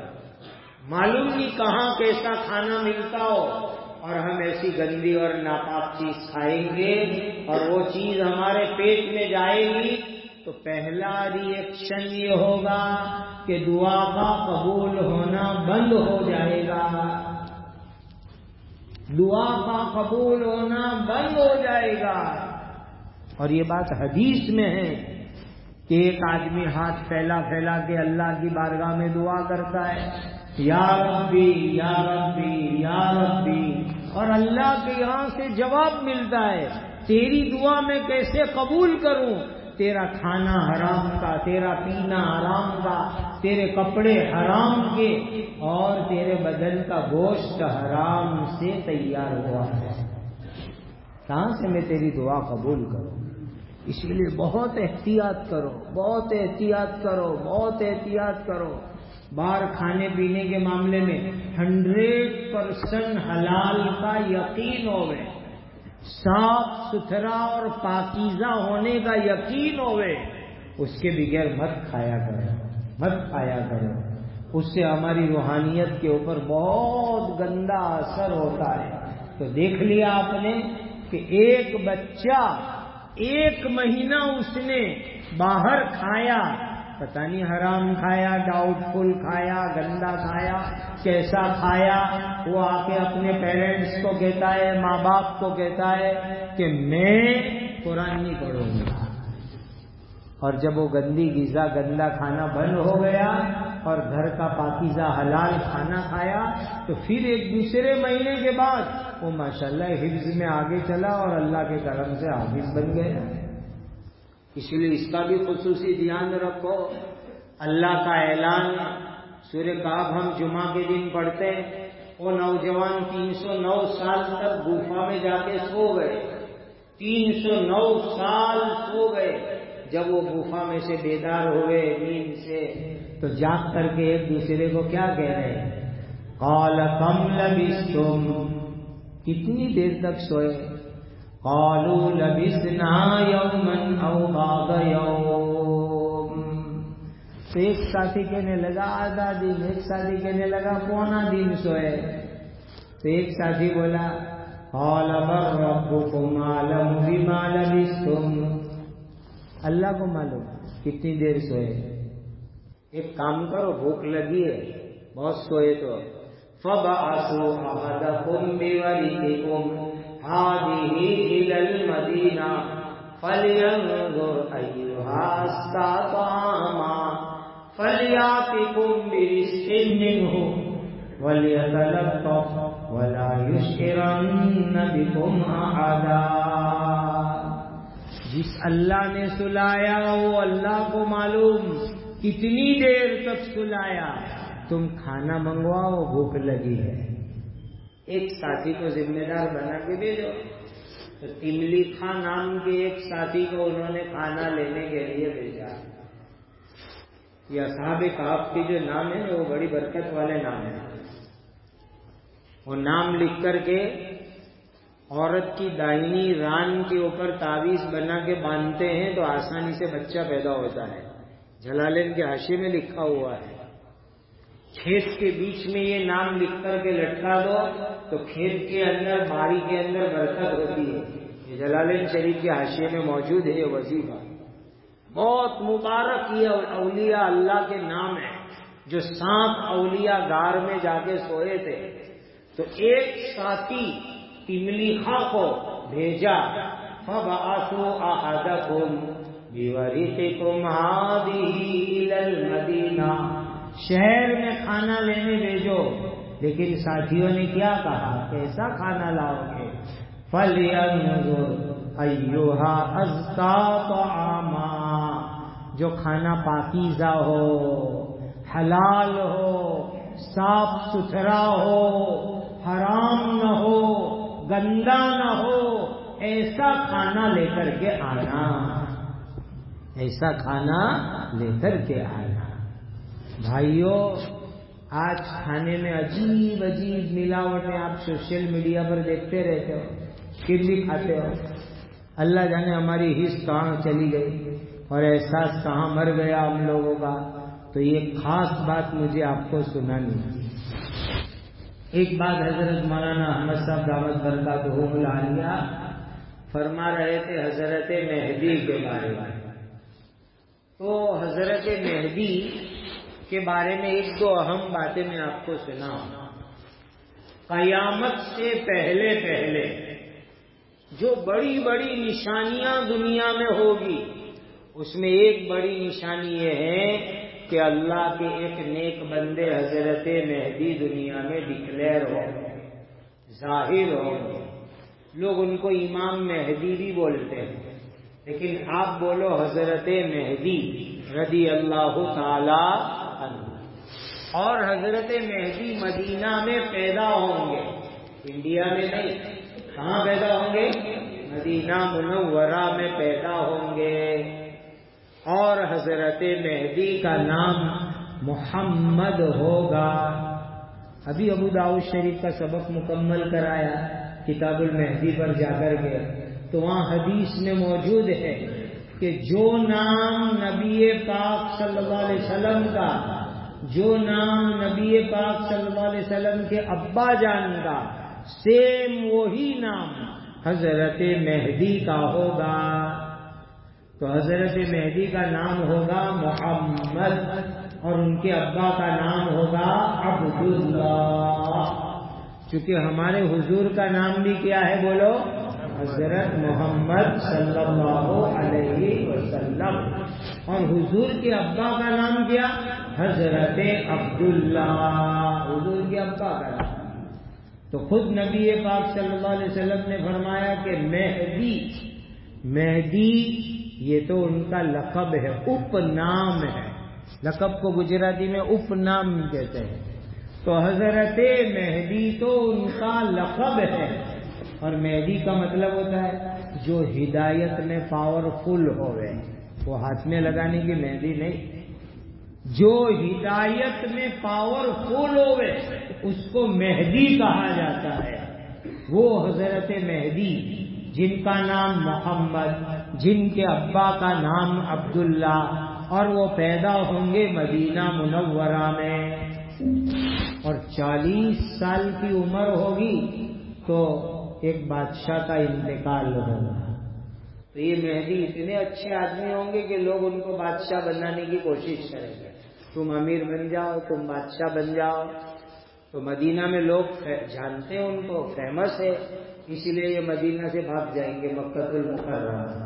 معلوم نہیں کہاں کیسا کھانا ملتا ہو، اور ہم ایسی گندی اور ناپاک چیز کھائیں گے اور وہ چیز ہمارے پیٹ میں جائے گی تو پہلا ری ایکشن یہ ہوگا کہ دعا کا قبول ہونا بند ہو جائے گا، دعا کا قبول ہونا بند ہو جائے گا. اور یہ بات حدیث میں ہے کہ ایک آدمی ہاتھ پھیلا پھیلا کے اللہ کی بارگاہ میں دعا کرتا ہے، یا ربی یا ربی یا ربی، اور اللہ کے یہاں سے جواب ملتا ہے تیری دعا میں کیسے قبول کروں؟ تیرا کھانا حرام کا، تیرا پینا حرام کا، تیرے کپڑے حرام کے، اور تیرے بدن کا گوشت حرام سے تیار ہوا ہے، کہاں سے میں تیری دعا قبول کروں؟ اس لیے بہت احتیاط کرو، بہت احتیاط کرو، بہت احتیاط کرو. باہر کھانے پینے کے معاملے میں ہنڈریڈ پرسینٹ حلال کا یقین ہوئے، صاف ستھرا اور پاکیزہ ہونے کا یقین ہوئے، اس کے بغیر مت کھایا کرو، مت کھایا کرو، اس سے ہماری روحانیت کے اوپر بہت گندا اثر ہوتا ہے۔ تو دیکھ لیا آپ نے کہ ایک بچہ ایک مہینہ اس نے باہر کھایا، پتہ نہیں حرام کھایا، ڈاؤٹ فل کھایا، گندا کھایا، کیسا کھایا، وہ آ کے اپنے پیرنٹس کو کہتا ہے، ماں باپ کو کہتا ہے کہ میں قرآن نہیں پڑھوں گا۔ اور جب وہ گندی غذا، گندا کھانا بند ہو گیا اور گھر کا پاکیزہ حلال کھانا کھایا، تو پھر ایک دوسرے مہینے کے بعد وہ ماشاءاللہ حفظ میں آگے چلا اور اللہ کے کرم سے حافظ بن گیا۔ اس لیے اس کا بھی خصوصی دھیان رکھو۔ اللہ کا اعلان سورہ کہف ہم جمعہ کے دن پڑھتے ہیں، وہ نوجوان تین سو نو سال تک گفا میں جا کے سو گئے، تین سو نو سال سو گئے۔ جب وہ گفا میں سے بیدار ہوئے نیند سے، تو جاگ کر کے ایک دوسرے کو کیا کہہ رہے ہیں؟ قال کم لبثتم، کتنی دیر تک سوئے؟ قالوا لبثنا یوما او بعض یوم۔ تو ایک ساتھی کہنے لگا آدھا دن، ایک ساتھی کہنے لگا پونا دن سوئے۔ تو ایک ساتھی بولا قال بل ربکم اعلم بما لبثتم، اللہ کو معلوم کتنی دیر سوئے۔ ایک کام کرو، بھوک لگی ہے بہت سوئے تو فَبَعَثُوا أَحَدَكُمْ بِوَرِقِكُمْ هَٰذِهِ إِلَى الْمَدِينَةِ فَلْيَنظُرْ أَيُّهَا أَزْكَىٰ طَعَامًا فَلْيَأْتِكُم بِرِزْقٍ مِّنْهُ وَلْيَتَلَطَّفْ وَلَا يُشْعِرَنَّ بِكُمْ أَحَدًا۔ جس اللہ نے سلایا وہ اللہ کو معلوم کتنی دیر تک سلایا۔ تم کھانا منگواؤ، بھوک لگی ہے۔ ایک ساتھی کو ذمہ دار بنا کے بھیجو۔ تو تملی خان نام کے ایک ساتھی کو انہوں نے کھانا لینے کے لیے بھیجا۔ یہ اصحاب کہف کے جو نام ہے وہ بڑی برکت والے نام ہیں۔ وہ نام لکھ کر کے عورت کی دائنی ران کے اوپر تعویذ بنا کے باندھتے ہیں تو آسانی سے بچہ پیدا ہوتا ہے۔ جلالین کے حاشیے میں لکھا ہوا ہے۔ کھیت کے بیچ میں یہ نام لکھ کر کے لٹکا دو تو کھیت کے اندر، باڑی کے اندر برکت ہوتی ہے۔ یہ جلالین شریف کے حاشیے میں موجود ہے یہ وظیفہ۔ بہت مبارک یہ اولیاء اللہ کے نام ہیں۔ جو سات اولیاء غار میں جا کے سوئے تھے تو ایک ساتھی تملی خاں کو بھیجا، فَبَعَثُوا أَحَدَكُمْ بِوَرِقِكُمْ هَٰذِهِ إِلَى الْمَدِينَةِ، شہر میں کھانا لینے بھیجو۔ لیکن ساتھیوں نے کیا کہا؟ کیسا کھانا لاؤ گے؟ فَلْيَنظُرْ أَيُّهَا أَزْكَىٰ طَعَامًا، جو کھانا پاکیزہ ہو، حلال ہو، صاف ستھرا ہو، حرام نہ ہو، گندا نہ ہو، ایسا کھانا لے کر کے آنا، ایسا کھانا لے کر کے آنا۔ بھائیوں، آج کھانے میں عجیب عجیب ملاوٹیں آپ سوشل میڈیا پر دیکھتے رہتے ہو، پھر بھی کھاتے ہو۔ اللہ جانے ہماری حس کہاں چلی گئی اور احساس کہاں مر گیا ہم لوگوں کا۔ تو یہ خاص بات مجھے آپ کو سنانی ہے۔ ایک بات حضرت مولانا احمد صاحب دعوت برکاتہ العالیہ فرما رہے تھے حضرت مہدی کے بارے میں۔ تو حضرت مہدی کے بارے میں ایک دو اہم باتیں میں آپ کو سناؤں۔ قیامت سے پہلے پہلے جو بڑی بڑی نشانیاں دنیا میں ہوگی اس میں ایک بڑی نشانی یہ ہے کہ اللہ کے ایک نیک بندے حضرت مہدی دنیا میں ڈکلیئر ہوں گے، ظاہر ہوں گے۔ لوگ ان کو امام مہدی بھی بولتے ہیں، لیکن آپ بولو حضرت مہدی رضی اللہ تعالی عنہ۔ اور حضرت مہدی مدینہ میں پیدا ہوں گے، انڈیا میں نہیں۔ کہاں پیدا ہوں گے؟ مدینہ منورہ میں پیدا ہوں گے۔ اور حضرت مہدی کا نام محمد ہوگا. ابھی ابو داؤد شریف کا سبق مکمل کرایا کتاب المہدی پر جا کر کے، تو وہاں حدیث میں موجود ہے کہ جو نام نبی پاک صلی اللہ علیہ وسلم کا جو نام نبی پاک صلی اللہ علیہ وسلم کے ابا جان کا سیم وہی نام حضرت مہدی کا ہوگا. تو حضرت مہدی کا نام ہوگا محمد اور ان کے ابا کا نام ہوگا عبداللہ. چونکہ ہمارے حضور کا نام بھی کیا ہے بولو؟ حضرت محمد صلی اللہ علیہ وسلم. اور حضور کے ابا کا نام کیا؟ حضرت عبداللہ، حضور کے ابا کا نام. تو خود نبی پاک صلی اللہ علیہ وسلم نے فرمایا کہ مہدی مہدی یہ تو ان کا لقب ہے، اپ نام ہے. لقب کو گجراتی میں اپ نام کہتے ہیں. تو حضرت مہدی تو ان کا لقب ہے. اور مہدی کا مطلب ہوتا ہے جو ہدایت میں پاورفل ہوئے. وہ ہاتھ میں لگانے کی مہندی نہیں، جو ہدایت میں پاورفل ہوئے اس کو مہدی کہا جاتا ہے. وہ حضرت مہدی جن کا نام محمد، جن کے ابا کا نام عبداللہ، اور وہ پیدا ہوں گے مدینہ منورہ میں. اور چالیس سال کی عمر ہوگی تو ایک بادشاہ کا انتقال ہوگا. تو یہ مہدی اتنے اچھے آدمی ہوں گے کہ لوگ ان کو بادشاہ بنانے کی کوشش کریں گے. تم امیر بن جاؤ، تم بادشاہ بن جاؤ. تو مدینہ میں لوگ جانتے ہیں ان کو، فیمس ہے، اسی لیے یہ مدینہ سے بھاگ جائیں گے مکہ المکرمہ.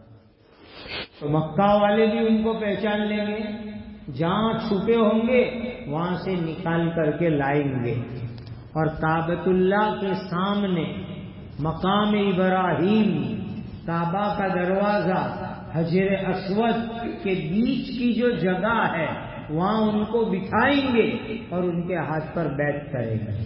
تو مکہ والے بھی ان کو پہچان لیں گے، جہاں چھپے ہوں گے وہاں سے نکال کر کے لائیں گے. اور کعبۃ اللہ کے سامنے مقام ابراہیم، کعبہ کا دروازہ، حجر اسود کے بیچ کی جو جگہ ہے وہاں ان کو بٹھائیں گے اور ان کے ہاتھ پر بیعت کریں گے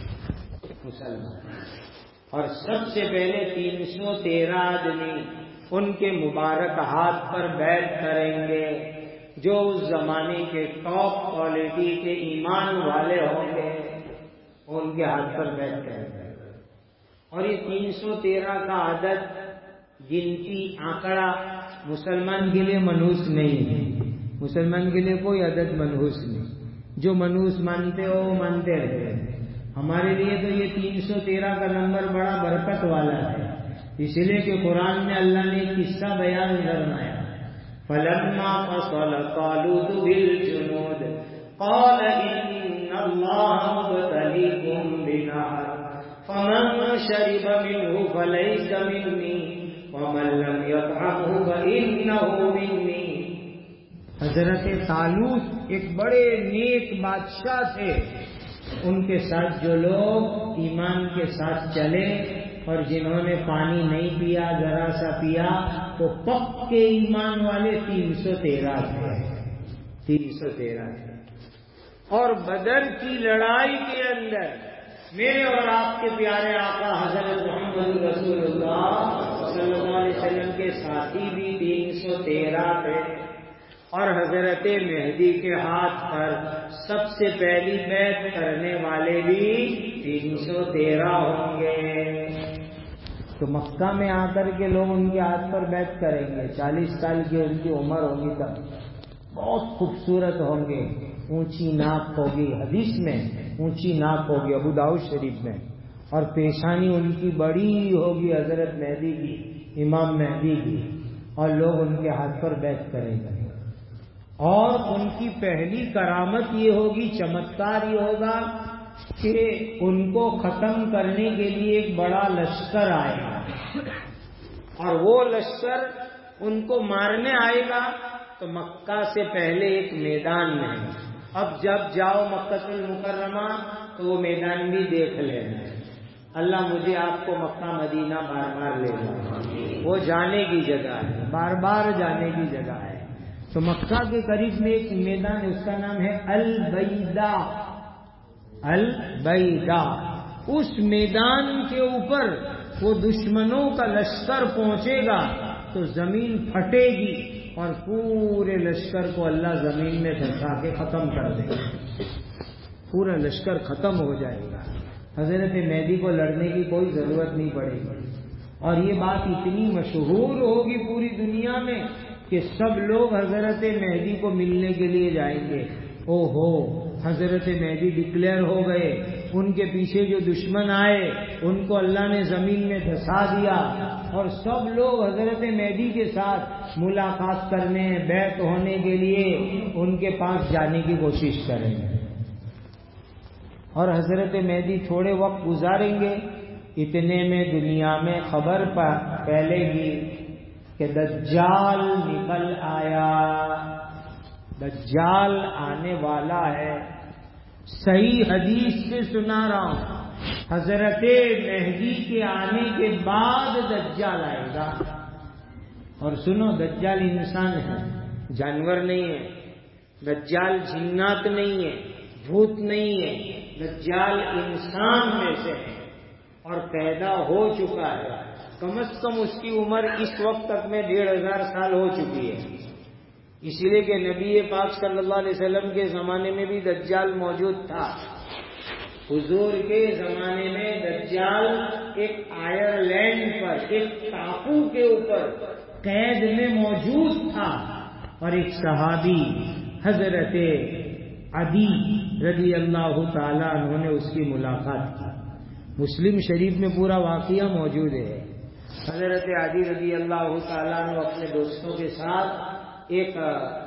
مسلمان. اور سب سے پہلے تین سو تیرہ آدمی ان کے مبارک ہاتھ پر بیعت کریں گے جو اس زمانے کے ٹاپ کوالٹی کے ایمان والے ہوں گے، ان کے ہاتھ پر بیعت کریں گے. اور یہ تین سو تیرہ کا عدد گنتی آنکڑا مسلمان کے لیے منحوس نہیں ہے. مسلمان کے لیے کوئی عدد منحوس نہیں، جو منحوس مانتے ہو وہ مانتے رہتے ہیں. ہمارے لیے تو یہ تین سو تیرہ کا نمبر بڑا برکت والا ہے، اس لیے کہ قرآن میں اللہ نے ایک قصہ بیان فرمایا. فلما فصل طالوت بالجنود قال ان اللہ مبتلیکم بنہر فمن شرب منه فلیس منی ومن لم یطعمه فانه منی. حضرت طالوت ایک بڑے نیک بادشاہ تھے. ان کے ساتھ جو لوگ ایمان کے ساتھ چلے اور جنہوں نے پانی نہیں پیا، ذرا سا پیا، تو پکے ایمان والے تین سو تیرہ تھے. تین سو تیرہ تھے. اور بدر کی لڑائی کے اندر میرے اور آپ کے پیارے آقا حضرت محمد رسول اللہ صلی اللہ علیہ وسلم کے ساتھی بھی تین سو تیرہ تھے. اور حضرت مہدی کے ہاتھ پر سب سے پہلی بیعت کرنے والے بھی تین سو تیرہ ہوں گے. تو مکہ میں آ کر کے لوگ ان کے ہاتھ پر بیعت کریں گے. چالیس سال کی ان کی عمر ہوگی تب. بہت خوبصورت ہوں گے، اونچی ناک ہوگی، حدیث میں اونچی ناک ہوگی ابو داؤد شریف میں. اور پیشانی ان کی بڑی ہوگی حضرت مہدی کی، امام مہدی کی. اور لوگ ان کے ہاتھ پر بیعت کریں گے. اور ان کی پہلی کرامت یہ ہوگی، چمتکار یہ ہوگا کہ ان کو ختم کرنے کے لیے ایک بڑا لشکر آئے گا. اور وہ لشکر ان کو مارنے آئے گا تو مکہ سے پہلے ایک میدان میں. اب جب جاؤ مکہ المکرمہ تو وہ میدان بھی دیکھ لینا. اللہ مجھے آپ کو مکہ مدینہ بار بار لے جائے. وہ جانے کی جگہ ہے، بار بار جانے کی جگہ ہے. تو مکہ کے قریب میں ایک میدان ہے، اس کا نام ہے البیدا. البیدا. اس میدان کے اوپر وہ دشمنوں کا لشکر پہنچے گا تو زمین پھٹے گی اور پورے لشکر کو اللہ زمین میں دھسا کے ختم کر دے گا، پورا لشکر ختم ہو جائے گا، حضرت مہدی کو لڑنے کی کوئی ضرورت نہیں پڑے گی۔ اور یہ بات اتنی مشہور ہوگی پوری دنیا میں کہ سب لوگ حضرت مہدی کو ملنے کے لیے جائیں گے۔ او ہو، حضرت مہدی ڈکلیئر ہو گئے، ان کے پیچھے جو دشمن آئے ان کو اللہ نے زمین میں دھسا دیا، اور سب لوگ حضرت مہدی کے ساتھ ملاقات کرنے، بیعت ہونے کے لیے ان کے پاس جانے کی کوشش کریں گے۔ اور حضرت مہدی تھوڑے وقت گزاریں گے، اتنے میں دنیا میں خبر پھیلے گی کہ دجال نکل آیا، دجال آنے والا ہے۔ صحیح حدیث سے سنا رہا ہوں، حضرت مہدی کے آنے کے بعد دجال آئے گا۔ اور سنو، دجال انسان ہے، جانور نہیں ہے، دجال جنات نہیں ہے، بھوت نہیں ہے، دجال انسان میں سے ہے اور پیدا ہو چکا ہے۔ کم از کم اس کی عمر اس وقت تک میں ڈیڑھ ہزار سال ہو چکی ہے، اس لیے کہ نبی پاک صلی اللہ علیہ وسلم کے زمانے میں بھی دجال موجود تھا۔ حضور کے زمانے میں دجال ایک آئرلینڈ پر، ایک ٹاپو کے اوپر قید میں موجود تھا، اور ایک صحابی حضرت عدی رضی اللہ تعالیٰ عنہ نے اس کی ملاقات کی۔ مسلم شریف میں پورا واقعہ موجود ہے۔ حضرت عدی رضی اللہ تعالیٰ عنہ اپنے دوستوں کے ساتھ ایک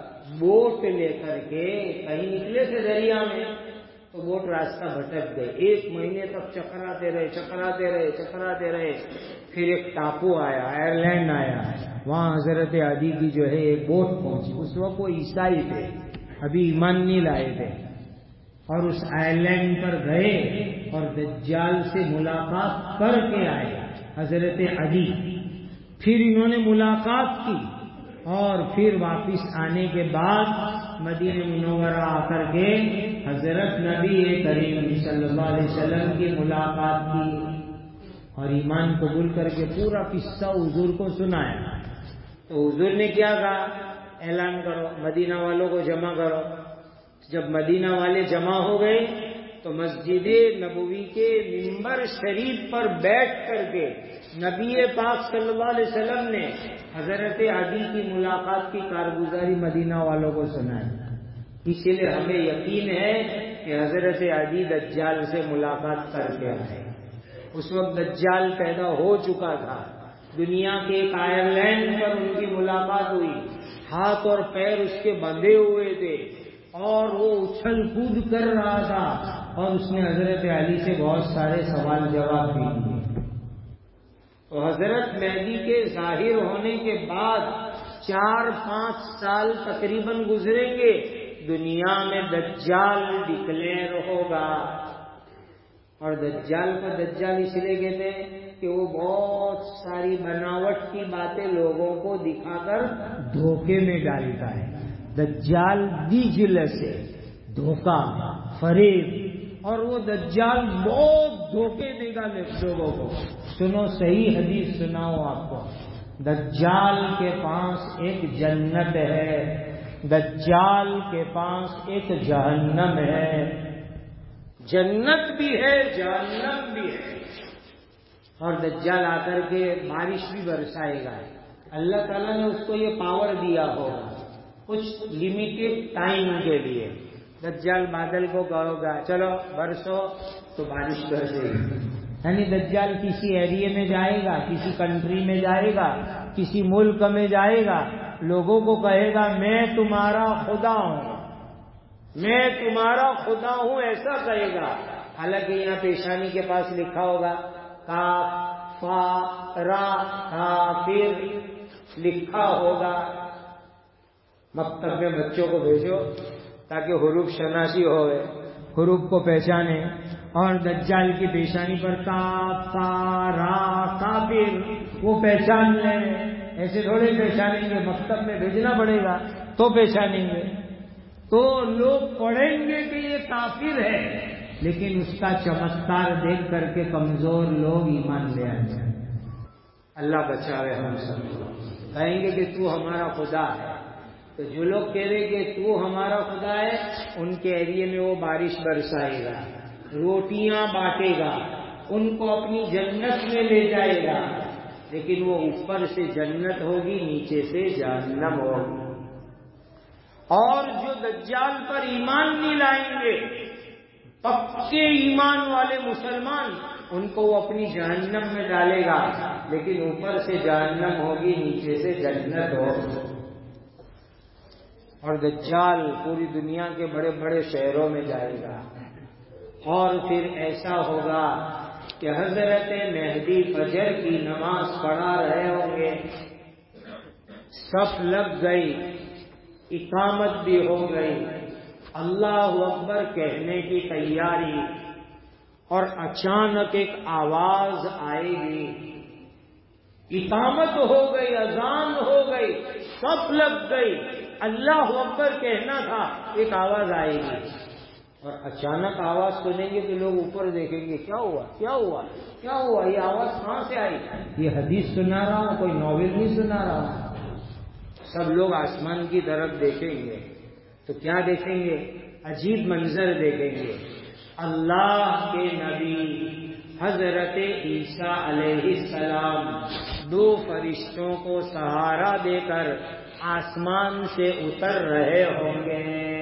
بوٹ لے کر کے کہیں نکلے تھے دریا میں، تو بوٹ راستہ بھٹک گئے، ایک مہینے تک چکراتے رہے چکراتے رہے چکراتے رہے پھر ایک ٹاپو آیا، آئرلینڈ آیا، وہاں حضرت عدی کی جو ہے ایک بوٹ پہنچی۔ اس وقت وہ عیسائی تھے، ابھی ایمان نہیں لائے تھے، اور اس آئرلینڈ پر گئے اور دجال سے ملاقات کر کے آئے حضرت عدی۔ پھر انہوں نے ملاقات کی، اور پھر واپس آنے کے بعد مدینہ منورہ آ کر کے حضرت نبی کریم صلی اللہ علیہ وسلم کی ملاقات کی، اور ایمان قبول کر کے پورا قصہ حضور کو سنایا۔ تو حضور نے کیا کہا؟ اعلان کرو، مدینہ والوں کو جمع کرو۔ جب مدینہ والے جمع ہو گئے تو مسجد نبوی کے ممبر شریف پر بیٹھ کر کے نبی پاک صلی اللہ علیہ وسلم نے حضرت عدی کی ملاقات کی کارگزاری مدینہ والوں کو سنائی۔ اسی لیے ہمیں یقین ہے کہ حضرت عدی دجال سے ملاقات کر کے آئے۔ اس وقت دجال پیدا ہو چکا تھا، دنیا کے ایک آئرلینڈ پر ان کی ملاقات ہوئی، ہاتھ اور پیر اس کے بندھے ہوئے تھے، اور وہ اچھل کود کر رہا تھا، اور اس نے حضرت علی سے بہت سارے سوال جواب بھی دیے۔ تو حضرت مہدی کے ظاہر ہونے کے بعد چار پانچ سال تقریباً گزریں گے، دنیا میں دجال ڈکلیئر ہوگا۔ اور دجال کو دجال اس لیے کہتے ہیں کہ وہ بہت ساری بناوٹ کی باتیں لوگوں کو دکھا کر دھوکے میں ڈالتا ہے۔ دجال دیجل سے دھوکہ، فریب، اور وہ دجال بہت دھوکے دے گا لوگوں کو۔ سنو، صحیح حدیث سناؤ آپ کو، دجال کے پاس ایک جنت ہے، دجال کے پاس ایک جہنم ہے، جنت بھی ہے جہنم بھی ہے۔ اور دجال آ کر کے بارش بھی برسائے گا، اللہ تعالیٰ نے اس کو یہ پاور دیا ہوگا کچھ لمیٹڈ ٹائم کے لیے۔ دجال بادل کو کہو گا چلو برسو تو بارش برسے گی، یعنی دجال کسی ایریے میں جائے گا، کسی کنٹری میں جائے گا، کسی ملک میں جائے گا، لوگوں کو کہے گا میں تمہارا خدا ہوں، میں تمہارا خدا ہوں، ایسا کہے گا۔ حالانکہ یہاں پیشانی کے پاس لکھا ہوگا کاف فا را کافر لکھا ہوگا۔ مکتب میں بچوں کو بھیجو تاکہ حروف شناسی ہوئے، حروف کو پہچانے، اور دجال کی پیشانی پر کاف فا را کافر وہ پہچان لیں۔ ایسے تھوڑے پہچانیں گے، مکتب میں بھیجنا پڑے گا تو پہچانیں گے۔ تو لوگ پڑھیں گے کہ یہ کافر ہے، لیکن اس کا چمتکار دیکھ کر کے کمزور لوگ ایمان لے آئیں گے۔ اللہ بچاوے ہم سب کو۔ کہیں گے کہ تو ہمارا خدا ہے، تو جو لوگ کہہ رہے کہ تو ہمارا خدا ہے، ان کے ایریے میں وہ بارش برسائے گا، روٹیاں بانٹے گا، ان کو اپنی جنت میں لے جائے گا، لیکن وہ اوپر سے جنت ہوگی، نیچے سے جہنم ہوگی۔ اور جو دجال پر ایمان نہیں لائیں گے، پکے ایمان والے مسلمان، ان کو وہ اپنی جہنم میں ڈالے گا، لیکن اوپر سے جہنم ہوگی، نیچے سے جنت ہوگی۔ اور دجال پوری دنیا کے بڑے بڑے شہروں میں جائے گا، اور پھر ایسا ہوگا کہ حضرت مہدی فجر کی نماز پڑھا رہے ہوں گے، صف لگ گئی، اقامت بھی ہو گئی، اللہ اکبر کہنے کی تیاری، اور اچانک ایک آواز آئے گی، اقامت ہو گئی، اذان ہو گئی، صف لگ گئی، اللہ اکبر کہنا تھا، ایک آواز آئے گی، اور اچانک آواز سنیں گے تو لوگ اوپر دیکھیں گے، کیا ہوا کیا ہوا کیا ہوا، یہ آواز کہاں سے آئی؟ یہ حدیث سنا رہا ہوں، کوئی ناول نہیں سنا رہا ہوں۔ سب لوگ آسمان کی طرف دیکھیں گے تو کیا دیکھیں گے؟ عجیب منظر دیکھیں گے۔ اللہ کے نبی حضرت عیسیٰ علیہ السلام دو فرشتوں کو سہارا دے کر آسمان سے اتر رہے ہوں گے۔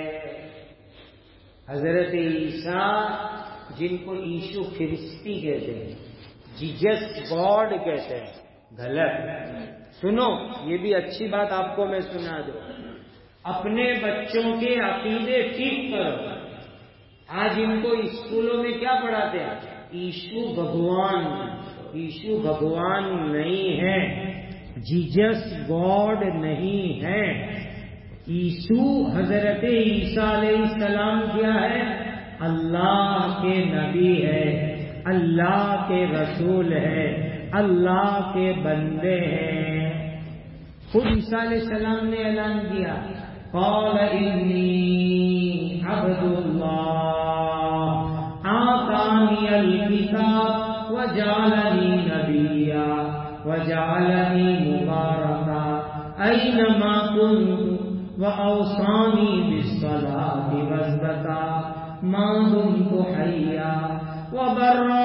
حضرت عیسیٰ، جن کو ییشو فرشتی کہتے ہیں، جیزس گاڈ کہتے ہیں، غلط۔ سنو، یہ بھی اچھی بات آپ کو میں سنا دوں، اپنے بچوں کے عقیدے ٹھیک کرو۔ آج ان کو اسکولوں میں کیا پڑھاتے ہیں؟ ییشو بھگوان۔ ییشو بھگوان نہیں ہے، جیزس گاڈ نہیں ہے۔ ییشو حضرت عیسیٰ علیہ السلام کیا ہے؟ اللہ کے نبی ہے، اللہ کے رسول ہے، اللہ کے بندے ہیں۔ خود عیسیٰ علیہ السلام نے اعلان کیا، قال انی عبد اللہ آتانی الکتاب وجعلنی نبیا وجعلنی مبارکا اینما کنت وأوصانی بالصلاة والزکاة ما دمت حیا وبرا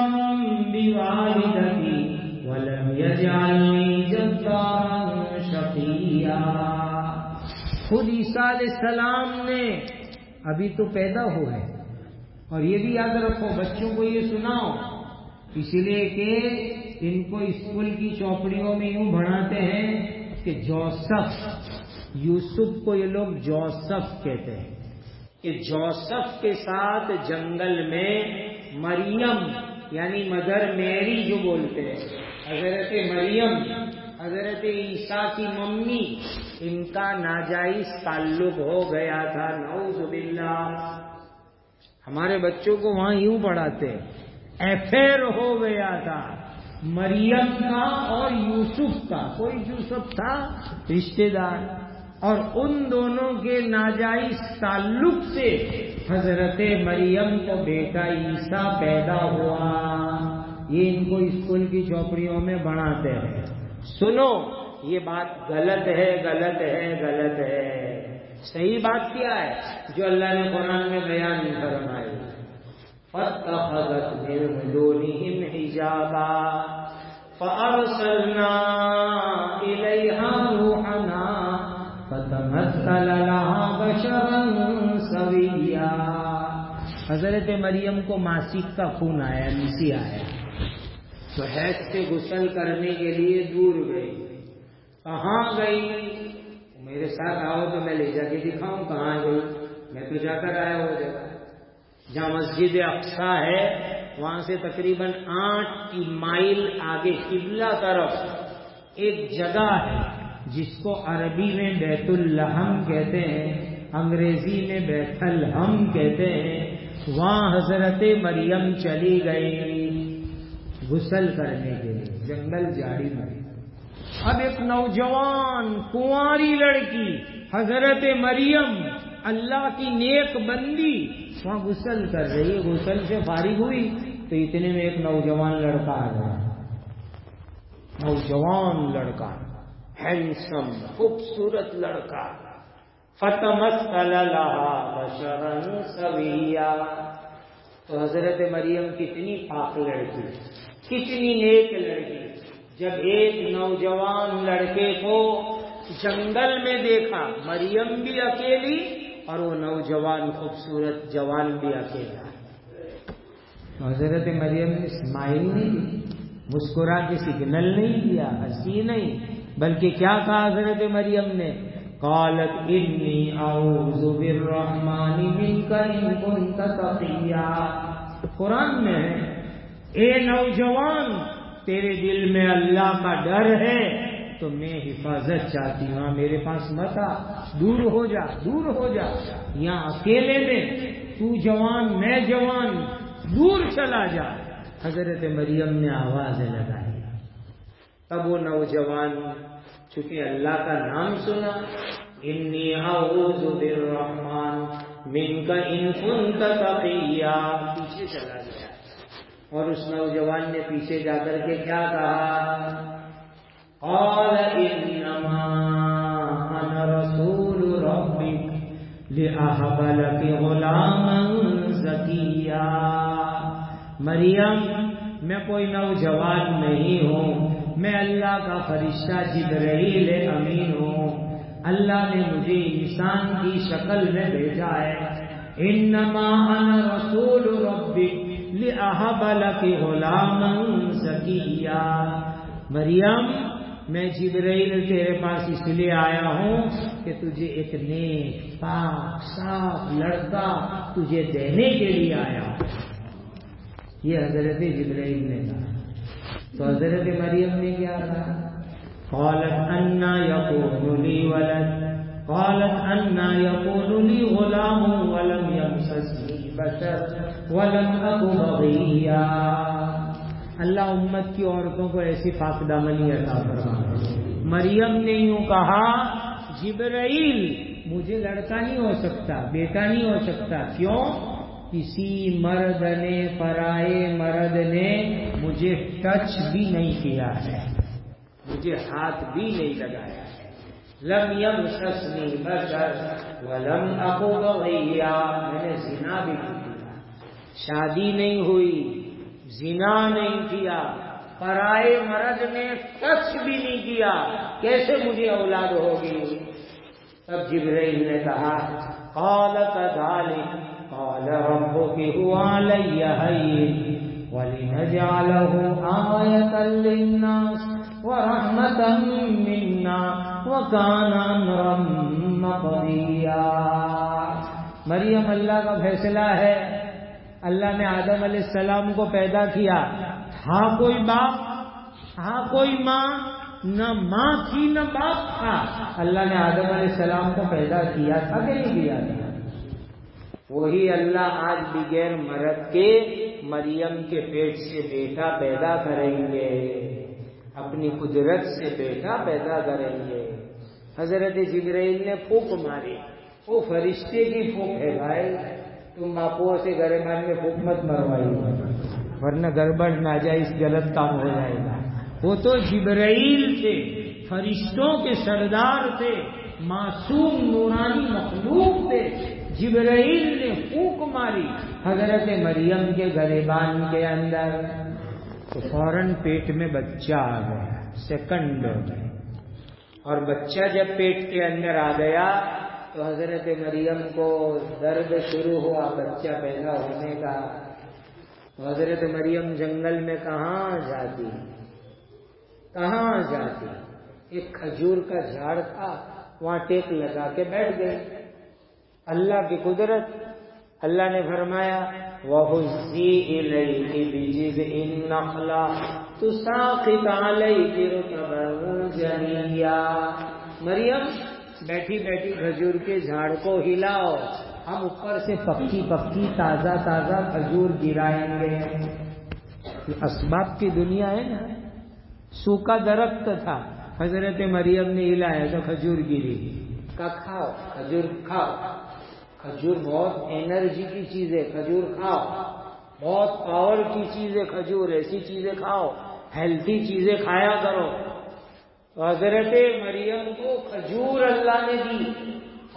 بوالدتی ولم یجعلنی جبارا شقیا۔ خود عیسیٰ علیہ السلام نے، ابھی تو پیدا ہوئے، اور یہ بھی یاد رکھو، بچوں کو یہ سناؤ، اس لیے کہ ان کو اسکول کی چوپڑیوں میں یوں پڑھاتے ہیں کہ جوسف، یوسف کو یہ لوگ جوسف کہتے ہیں، کہ جوسف کے ساتھ جنگل میں مریم یعنی مدر میری جو بولتے ہیں، حضرت مریم حضرت عیسیٰ کی ممی، ان کا ناجائز تعلق ہو گیا تھا، نعوذ باللہ۔ ہمارے بچوں کو وہاں یوں پڑھاتے، افیئر ہو گیا تھا مریم کا اور یوسف کا، کوئی یوسف تھا رشتہ دار، اور ان دونوں کے ناجائز تعلق سے حضرت مریم کو بیٹا عیسیٰ پیدا ہوا۔ یہ ان کو اسکول کی چوپڑیوں میں بناتے ہیں۔ سنو، یہ بات غلط ہے غلط ہے غلط ہے۔ صحیح بات کیا ہے جو اللہ نے قرآن میں بیان فرمائی؟ فَاتَّخَذَتْ مِن دُونِهِمْ حِجَابًا فَأَرْسَلْنَا إِلَيْهَا رُوحَنَا فَتَمَثَّلَ لَهَا بَشَرًا سَوِيًّا۔ حضرت مریم کو ماسک کا خون آیا، نسی آیا، تو حیض سے غسل کرنے کے لیے دور گئی۔ کہاں گئی؟ میرے ساتھ آؤ تو میں لے جا کے دکھاؤں کہاں گئی۔ میں تو جا کر آیا ہو جگہ جہاں مسجد اقصیٰ ہے، وہاں سے تقریباً آٹھ مائل آگے قبلہ طرف ایک جگہ ہے جس کو عربی میں بیت اللحم کہتے ہیں، انگریزی میں بیت الحم کہتے ہیں۔ وہاں حضرت مریم چلی گئی غسل کرنے کے لیے، جنگل جاڑی میں۔ اب ایک نوجوان کنواری لڑکی حضرت مریم، اللہ کی نیک بندی، وہاں غسل کر رہی ہے۔ غسل سے فارغ ہوئی تو اتنے میں ایک نوجوان لڑکا آ گیا، نوجوان لڑکا، ہینڈسم، خوبصورت لڑکا، فتمثل لها بشرا سویا. تو حضرت مریم کتنی پاک لڑکی، کتنی نیک لڑکی. جب ایک نوجوان لڑکے کو جنگل میں دیکھا، مریم بھی اکیلی اور وہ نوجوان خوبصورت جوان بھی اکیلا. حضرت مریم نے اسمائل نہیں دی، مسکرا کے سگنل نہیں دیا، ہنسی نہیں، بلکہ کیا کہا حضرت مریم نے؟ قالت انی اعوذ بالرحمن منک ان کنت تقیا. قرآن میں ہے اے نوجوان، تیرے دل میں اللہ کا ڈر ہے تو میں حفاظت چاہتی ہوں، میرے پاس مت آ، دور ہو جا، دور ہو جا، یہاں اکیلے میں، تو جوان میں جوان، دور چلا جا. حضرت مریم نے آواز لگائی. تب وہ نوجوان چونکہ اللہ کا نام سنا، انی اعوذ بالرحمن منک ان کنت تقیا، پیچھے چلا گیا. اور اس نوجوان نے پیچھے جا کر کے کیا کہا؟ قال انما انا رسول ربک لأہب لک غلاما زکیا. مریم، میں کوئی نوجوان نہیں ہوں، میں اللہ کا فرشتہ جبرائیل امین ہوں. اللہ نے مجھے انسان کی شکل میں بھیجا ہے. انما انا رسول ربک لأہب لک غلاما زکیا. مریم، میں جبرائیل تیرے پاس اس لیے آیا ہوں کہ تجھے ایک نیک پاک صاف لڑکا تجھے دینے کے لیے آیا ہوں. یہ حضرت جبرائیل نے کہا. تو حضرت مریم نے کیا کہا؟ قالت انا یکون لی ولد قالت انا یکون لی غلام ولم یمسسنی بشر ولم اک بغیا. اللہ امت کی عورتوں کو ایسی پاک دامنی عطا فرمائے. مریم نے یوں کہا، جبرائیل، مجھے لڑکا نہیں ہو سکتا، بیٹا نہیں ہو سکتا. کیوں؟ کسی مرد نے، پرائے مرد نے مجھے ٹچ بھی نہیں کیا ہے، مجھے ہاتھ بھی نہیں لگایا ہے. لم یمسسنی بشر ولم اک بغیا. میں نے زنا بھی نہیں کیا، شادی نہیں ہوئی، زنا نہیں کیا، پرائے مرد نے ٹچ بھی نہیں کیا، کیسے مجھے اولاد ہوگی؟ تب جبرائیل نے کہا قال كذلك قال ربك هو علي هين ولنجعله آية للناس ورحمة منا وكان أمرا مقضيا. مریم، اللہ کا فیصلہ ہے. اللہ نے آدم علیہ السلام کو پیدا کیا، تھا کوئی باپ، تھا کوئی ماں، نہ ماں تھی نہ باپ تھا. اللہ نے آدم علیہ السلام کو پیدا کیا تھا کہ نہیں کیا تھا؟ وہی اللہ آج بغیر مرد کے مریم کے پیٹ سے بیٹا پیدا کریں گے، اپنی قدرت سے بیٹا پیدا کریں گے. حضرت جبرائیل نے پھونک ماری. وہ فرشتے کی پھونک ہے بھائی، تم باپو سے گریبان میں پھونک مت مروائی ورنہ گڑبڑ ناجائز غلط کام ہو جائے گا. وہ تو جبرائیل تھے، فرشتوں کے سردار تھے، معصوم نورانی مخلوق تھے. جبرائیل نے پھونک ماری حضرت مریم کے گریبان کے اندر، تو فوراً پیٹ میں بچہ آ گیا سیکنڈوں میں. اور بچہ جب پیٹ کے اندر آ گیا تو حضرت مریم کو درد شروع ہوا بچہ پیدا ہونے کا. حضرت مریم جنگل میں کہاں جاتی کہاں جاتی ایک کھجور کا جھاڑ تھا، وہاں ٹیک لگا کے بیٹھ گئی. اللہ کی قدرت. اللہ نے فرمایا وَهُزِّي إِلَيْكِ بِجِذْعِ النَّخْلَةِ تُسَاقِطْ عَلَيْكِ رُطَبًا جَنِيًّا. مریم، بیٹھی بیٹھی کھجور کے جھاڑ کو ہلاؤ، ہم اوپر سے پکی پکی تازہ تازہ کھجور گرائیں گے. اسباب کی دنیا ہے نا. سوکھا درخت تھا، حضرت مریم نے ہلایا تو کھجور گری. کا کھاؤ کھجور کھاؤ. کھجور بہت انرجی کی چیز ہے، کھجور کھاؤ. بہت پاور کی چیز ہے کھجور، ایسی چیزیں کھاؤ، ہیلتھی چیزیں کھایا کرو. تو حضرت مریم کو کھجور اللہ نے دی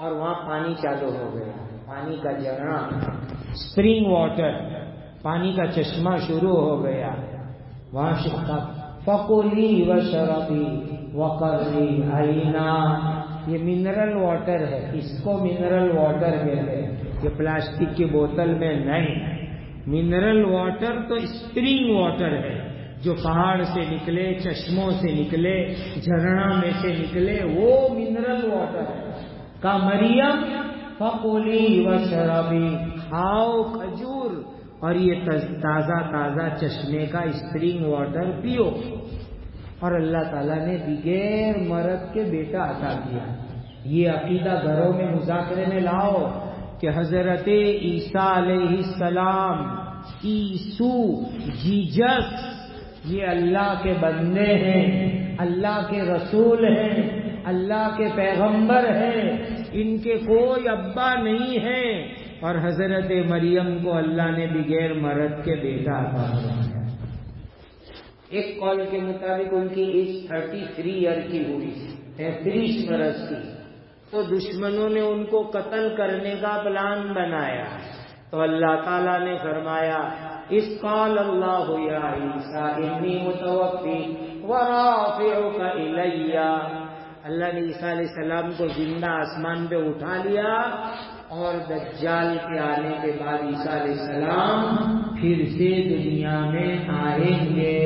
اور وہاں پانی چالو ہو گیا، پانی کا جھرنا، اسپرنگ واٹر، پانی کا چشمہ شروع ہو گیا وہاں شکا فکولی وشربی وقرری عینا. یہ منرل واٹر ہے، اس کو منرل واٹر کہتے ہیں، یہ پلاسٹک کی بوتل میں نہیں. منرل واٹر تو اسپرنگ واٹر ہے جو پہاڑ سے نکلے، چشموں سے نکلے، جھرنا میں سے نکلے، وہ منرل واٹر ہے. کا مریم فکولی وشربی، کھاؤ کھجور اور یہ تازہ تازہ چشمے کا اسپرنگ واٹر پیو. اور اللہ تعالیٰ نے بغیر مرد کے بیٹا عطا کیا. یہ عقیدہ گھروں میں مذاکرے میں لاؤ کہ حضرت عیسیٰ علیہ السلام، عیسو، جیجس، یہ اللہ کے بندے ہیں، اللہ کے رسول ہیں، اللہ کے پیغمبر ہیں، ان کے کوئی ابا نہیں ہے. اور حضرت مریم کو اللہ نے بغیر مرد کے بیٹا عطا فرمایا. ایک قول کے مطابق ان کی ایج تھرٹی تھری ایئر کی ہوئی، تینتیس برس کی. تو دشمنوں نے ان کو قتل کرنے کا پلان بنایا تو اللہ تعالیٰ نے فرمایا اس قال اللہ یا عیسیٰ انی متوفی ورافعک الی. اللہ نے عیسیٰ علیہ السلام کو زندہ آسمان پہ اٹھا لیا اور دجال کے آنے کے بعد عیسیٰ علیہ السلام پھر سے دنیا میں آئیں گے.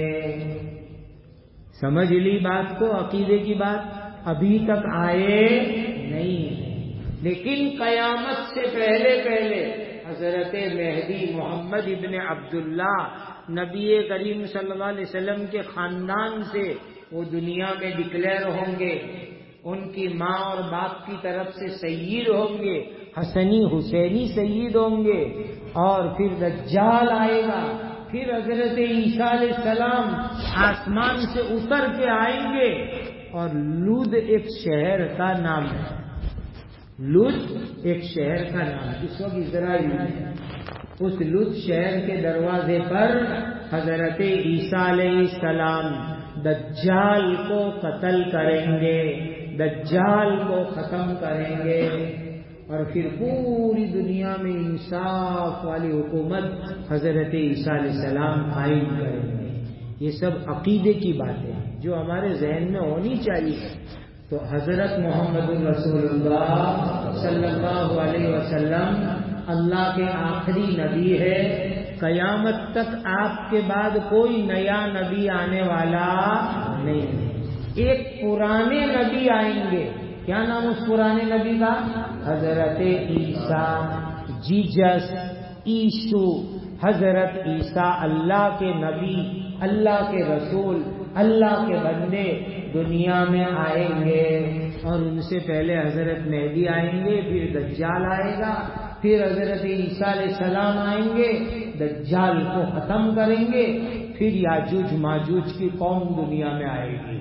سمجھ لی بات کو، عقیدے کی بات. ابھی تک آئے نہیں، لیکن قیامت سے پہلے پہلے حضرت مہدی محمد ابن عبداللہ نبی کریم صلی اللہ علیہ وسلم کے خاندان سے وہ دنیا میں ڈکلیئر ہوں گے. ان کی ماں اور باپ کی طرف سے سید ہوں گے، حسنی حسینی سید ہوں گے. اور پھر دجال آئے گا، پھر حضرت عیسیٰ علیہ السلام آسمان سے اتر کے آئیں گے. اور لود ایک شہر کا نام ہے، لود ایک شہر کا نام اس وقت اسرائیل میں. اس لود شہر کے دروازے پر حضرت عیسیٰ علیہ السلام دجال کو قتل کریں گے، دجال کو ختم کریں گے. اور پھر پوری دنیا میں انصاف والی حکومت حضرت عیسیٰ علیہ السلام قائم کریں گے. یہ سب عقیدے کی باتیں ہیں جو ہمارے ذہن میں ہونی چاہیے. تو حضرت محمد رسول اللہ صلی اللہ علیہ وسلم اللہ کے آخری نبی ہے. قیامت تک آپ کے بعد کوئی نیا نبی آنے والا نہیں ہے. ایک پرانے نبی آئیں گے. کیا نام اس پرانے نبی کا؟ حضرت عیسیٰ، جیجس، عیسو. حضرت عیسیٰ اللہ کے نبی، اللہ کے رسول، اللہ کے بندے دنیا میں آئیں گے. اور ان سے پہلے حضرت مہدی آئیں گے، پھر دجال آئے گا، پھر حضرت عیسیٰ علیہ السلام آئیں گے، دجال کو ختم کریں گے، پھر یاجوج ماجوج کی قوم دنیا میں آئے گی.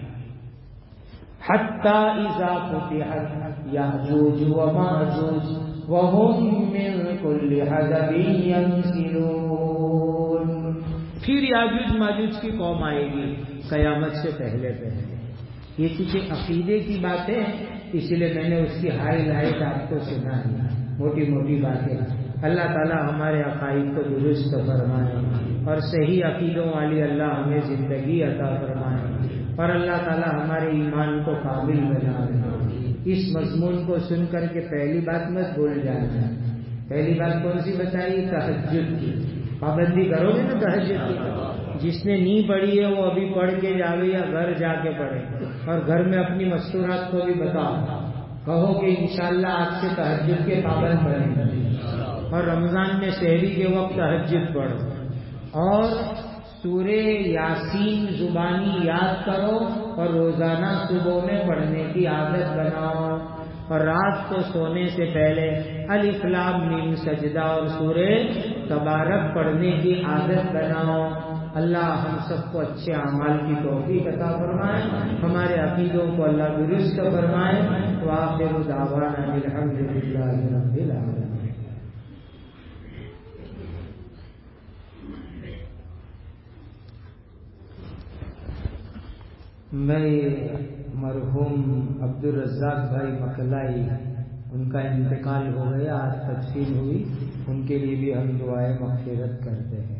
حتی اذا فتحت یاجوج وماجوج وهم من كل حدب ينسلون. پھر یاجوج ماجوج کی قوم آئے گی قیامت سے پہلے پہلے. یہ کچھ عقیدے کی باتیں اس لیے میں نے اس کی ہائی لائٹ آپ کو سنا دی، موٹی موٹی باتیں. اللہ تعالی ہمارے عقائد کو درست فرمائے اور صحیح عقیدوں والی اللہ ہمیں زندگی عطا فرمائے اور اللہ تعالی ہمارے ایمان کو قابل بنا دے. اس مضمون کو سن کر کے پہلی بات مت بھول جانا. پہلی بات کون سی بتائی؟ تہجد کی پابندی کرو گے نا. تہجد کی جس نے نہیں پڑھی ہے وہ ابھی پڑھ کے جاوے یا گھر جا کے پڑھے اور گھر میں اپنی مستورات کو بھی بتاؤ. کہو کہ انشاءاللہ آج سے تہجد کے پابند بنیں اور رمضان میں سحری کے وقت تہجد پڑھو اور سورہ یاسین زبانی یاد کرو اور روزانہ صبح میں پڑھنے کی عادت بناؤ. اور رات کو سونے سے پہلے الف لام میم سجدہ اور سورہ تبارک پڑھنے کی عادت بناؤ. اللہ ہم سب کو اچھے اعمال کی توفیق عطا فرمائے، ہمارے عقیدوں کو اللہ درست فرمائے. وآخر دعوانا الحمدللہ رب العالمین. میں مرحوم عبدالرزاق بھائی مکلائی ان کا انتقال ہو گیا، آج تدفین ہوئی، ان کے لیے بھی ہم دعائیں مغفرت کرتے ہیں۔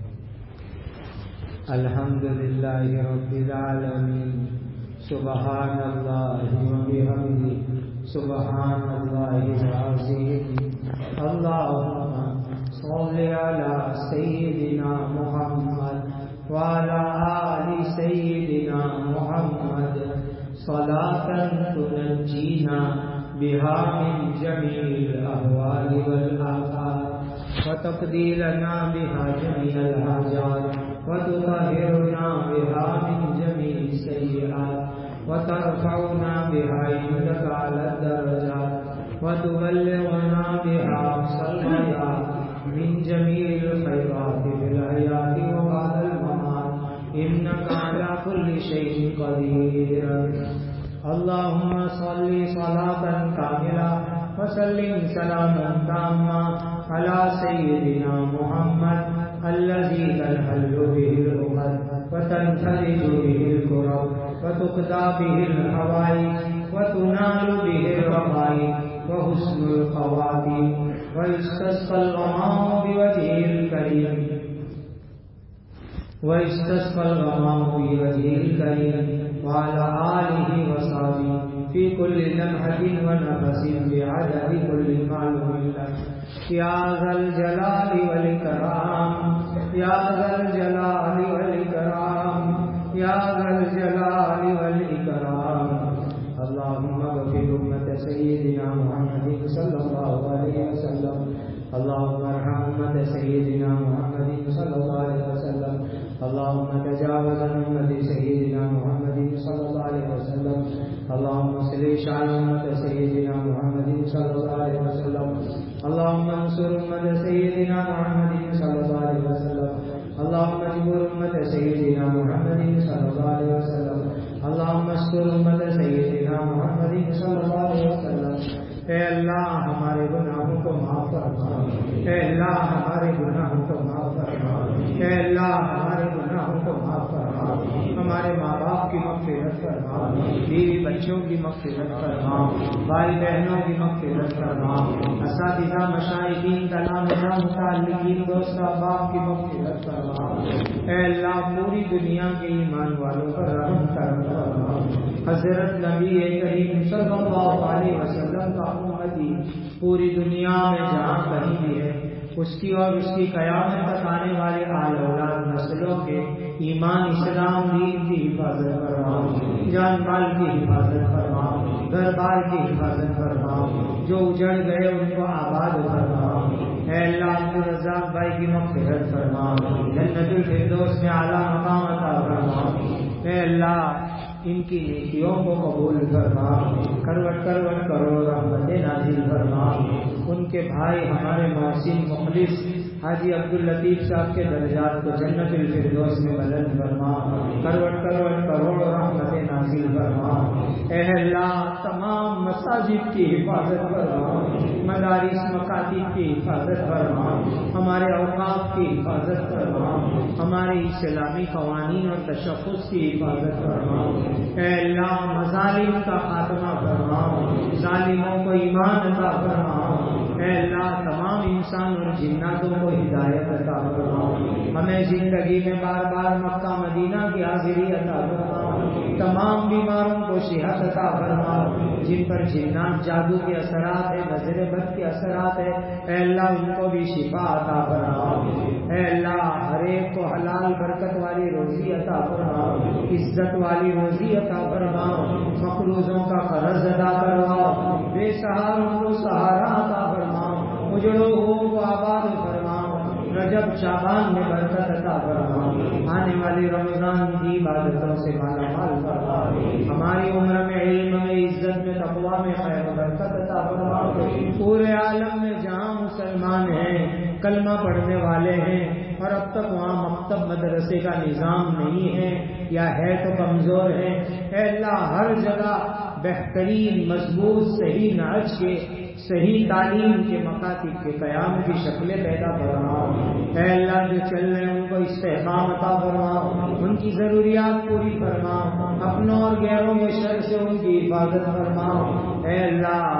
الحمدللہ رب العالمین، سبحان اللہ و بحمدہ، سبحان اللہ العظیم۔ اللہم صل علی سیدنا محمد وعلی آل سیدنا محمد صلاۃ تنجینا بہا من جمیع الاحوال والآفات وتقضی لنا بہا جمیع الحاجات وتطہرنا بہا من جمیع السیئات وترفعنا بہا عندک اعلی الدرجات وتبلغنا بہا اقصى الغایات من جمیع الخیرات فی الحیاۃ وبعد الممات انک علی کل شیء قدیر۔ اللہم صل صلاۃ کاملہ وسلم سلاما تاما علی سیدنا محمد الذی تنحل به العقد وتنفرج به الكرب وتقضى به الحوائج وتنال به الرغائب وحسن الخواتيم ويستسقى الغمام بوجهه الكريم ويستسقى الغمام بوجهه الكريم وعلى آله وصحبه في كل لمحة ونفس بعدد كل معلوم لك يا ذا الجلال والإكرام يا ذا الجلال والإكرام يا ذا الجلال والإكرام۔ اللهم اغفر أمة سيدنا محمد صلى الله عليه وسلم، اللهم ارحم أمة سيدنا محمد صلى الله عليه وسلم، اللهم تجاوز عن أمة سيدنا محمد صلى الله عليه وسلم، اللهم اصلح شأن أمة سيدنا محمد صلى الله عليه وسلم، اللهم انصر أمة سيدنا محمد صلى الله عليه وسلم، اللهم اجبر أمة سيدنا محمد صلى الله عليه وسلم، اللهم استر أمة سيدنا محمد صلى الله عليه وسلم۔ اے اللہ ہمارے گناہوں کو معاف فرما، اے اللہ ہمارے گناہوں کو معاف فرما، اے اللہ ہمارے گناہوں کو معاف فرما، ہمارے ماں باپ کی مغفرت فرما، بیوی بچوں کی مغفرت فرما، بھائی بہنوں کی مغفرت فرما، اساتذہ مشائخین تلامذہ متعلقین دوست احباب کی مغفرت فرما۔ اے اللہ پوری دنیا کے ایمان والوں پر رحم کرم فرما۔ حضرت نبی کریم صلی اللہ علیہ وسلم کا امتی پوری دنیا میں جہاں کہیں بھی ہے، اس کی اور اس کی قیامت تک آنے والے آل اولاد نسلوں کے ایمان اسلام دین کی حفاظت فرما، جان مال کی حفاظت فرما، گھر بار کی حفاظت فرما، جو اجڑ گئے ان کو آباد فرما۔ اے اللہ عبدالرزاق بھائی کی مغفرت فرما، جنت الفردوس میں اعلیٰ مقام عطا فرما۔ اے اللہ ان کی نیکیوں کو قبول فرما، کروٹ کروٹ کروڑ رحمت نازل فرما۔ ان کے بھائی ہمارے محسن مخلص حاجی عبداللطیف صاحب کے درجات کو جنت الفردوس میں بلند فرما، کروٹ کروٹ کروڑ رحمت نازل فرما۔ اے اللہ تمام مساجد کی حفاظت فرما، مدارس مکاتب کی حفاظت فرما، ہمارے اوقاف کی حفاظت فرما، ہمارے اسلامی قوانین اور تشخص کی حفاظت فرما۔ اے اللہ مظالم کا خاتمہ فرما، ظالموں کو ایمان عطا فرما۔ اے اللہ تمام انسان اور جناتوں کو ہدایت عطا فرما، ہمیں زندگی میں بار بار مکہ مدینہ کی حاضری عطا فرما، تمام بیماروں کو صحت عطا فرما، جن پر جنات جادو کے اثرات ہیں، نظر بد کے اثرات ہیں، اے اللہ ان کو بھی شفا عطا فرما۔ اے اللہ ہر ایک کو حلال برکت والی روزی عطا فرما، عزت والی روزی عطا فرما، مقروضوں کا قرض ادا کرواؤ، بے سہاروں کو سہارا عطا فرما، اجڑوں کو آباد فرما، رجب شعبان میں برکت عطا فرما، آنے والی رمضان کی عبادتوں سے مالا مال فرما، ہماری عمر میں علم میں عزت میں تقویٰ میں خیر و برکت عطا فرما۔ پورے عالم میں جہاں مسلمان ہیں، کلمہ پڑھنے والے ہیں، اور اب تک وہاں مکتب مدرسے کا نظام نہیں ہے یا ہے تو کمزور ہے، اے اللہ ہر جگہ بہترین مضبوط صحیح نہج کے صحیح تعلیم کے مکاتب کے قیام کی شکلیں پیدا فرما۔ اے اللہ جو چل رہے ہیں ان کو استحکام عطا فرما، ان کی ضروریات پوری فرما، اپنوں اور غیروں کے شر سے ان کی حفاظت فرما۔ اے اللہ ہم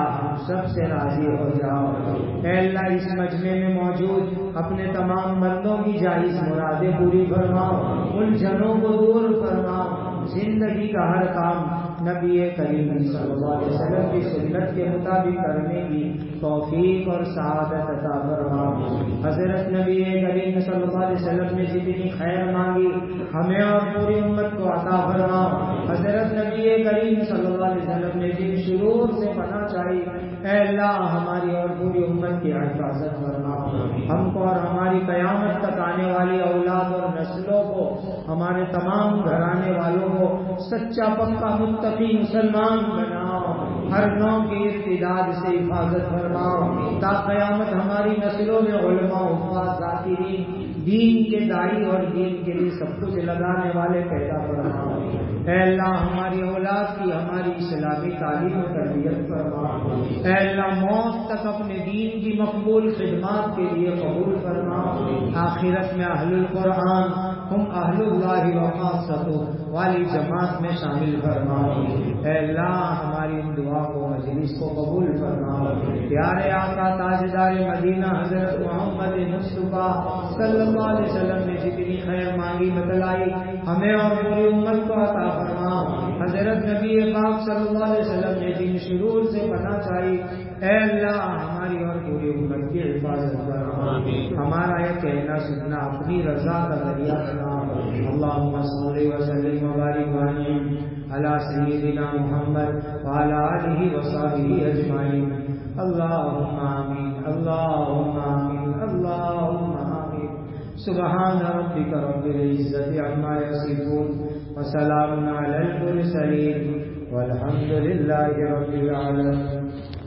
سب سے راضی ہو جاؤ۔ اے اللہ اس مجمع میں موجود اپنے تمام بندوں کی جائز مرادیں پوری فرماؤ، الجھنوں کو دور فرماؤ، زندگی کا ہر کام نبی کریم صلی اللہ علیہ وسلم کی سنت کے مطابق کرنے کی توفیق اور سعادت عطا فرماؤ۔ حضرت نبی کریم صلی اللہ علیہ وسلم نے جتنی خیر مانگی ہمیں اور پوری امت کو عطا فرماؤ۔ حضرت نبی کریم صلی اللہ علیہ وسلم نے جن شرور سے پناہ چاہی اے اللہ ہماری اور پوری امت کی حفاظت فرماؤ۔ ہم کو اور ہماری قیامت تک آنے والی اولاد اور نسلوں کو، ہمارے تمام گھرانے والوں کو سچا پکا متقی مسلمان بناؤ، ہر نوع کی ارتداد سے حفاظت فرماؤ، تا قیامت ہماری نسلوں میں علماء حفاظ ذاکرین دین کے داعی اور دین کے لیے سب کچھ لگانے والے پیدا فرماؤ۔ اے اللہ ہماری اولاد کی ہماری اسلامی تعلیم و تربیت فرماؤ۔ اے اللہ موت تک اپنے دین کی مقبول خدمات کے لیے قبول فرماؤ۔ آخرت میں اہل القرآن ہم اہل اللہ و خاصتہ والی جماعت میں شامل فرماؤ۔ اے اللہ ہماری ان دعا کو مجلس کو قبول فرماؤ۔ پیارے آقا تاجدار مدینہ حضرت محمد مصطفیٰ صلی اللہ علیہ وسلم نے جتنی خیر مانگی بتلائی ہمیں اور پوری امت کو عطا فرماؤ۔ حضرت نبی پاک صلی اللہ علیہ وسلم نے جن شرور سے پناہ چاہی اے اللہ ہماری اور پوری امت کی حفاظت فرما، ہمارا یہ کہنا سننا اپنی رضا کا ذریعہ بنا۔ اللہم صلی وسلم وبارک وانعم علی سیدنا محمد وعلی آلہ وصحبہ اجمعین۔ اللہم آمین، اللہم آمین، اللہم آمین۔ سبحان ربک رب العزت عما یصفون وسلام علی المرسلین والحمد للہ رب العالمین۔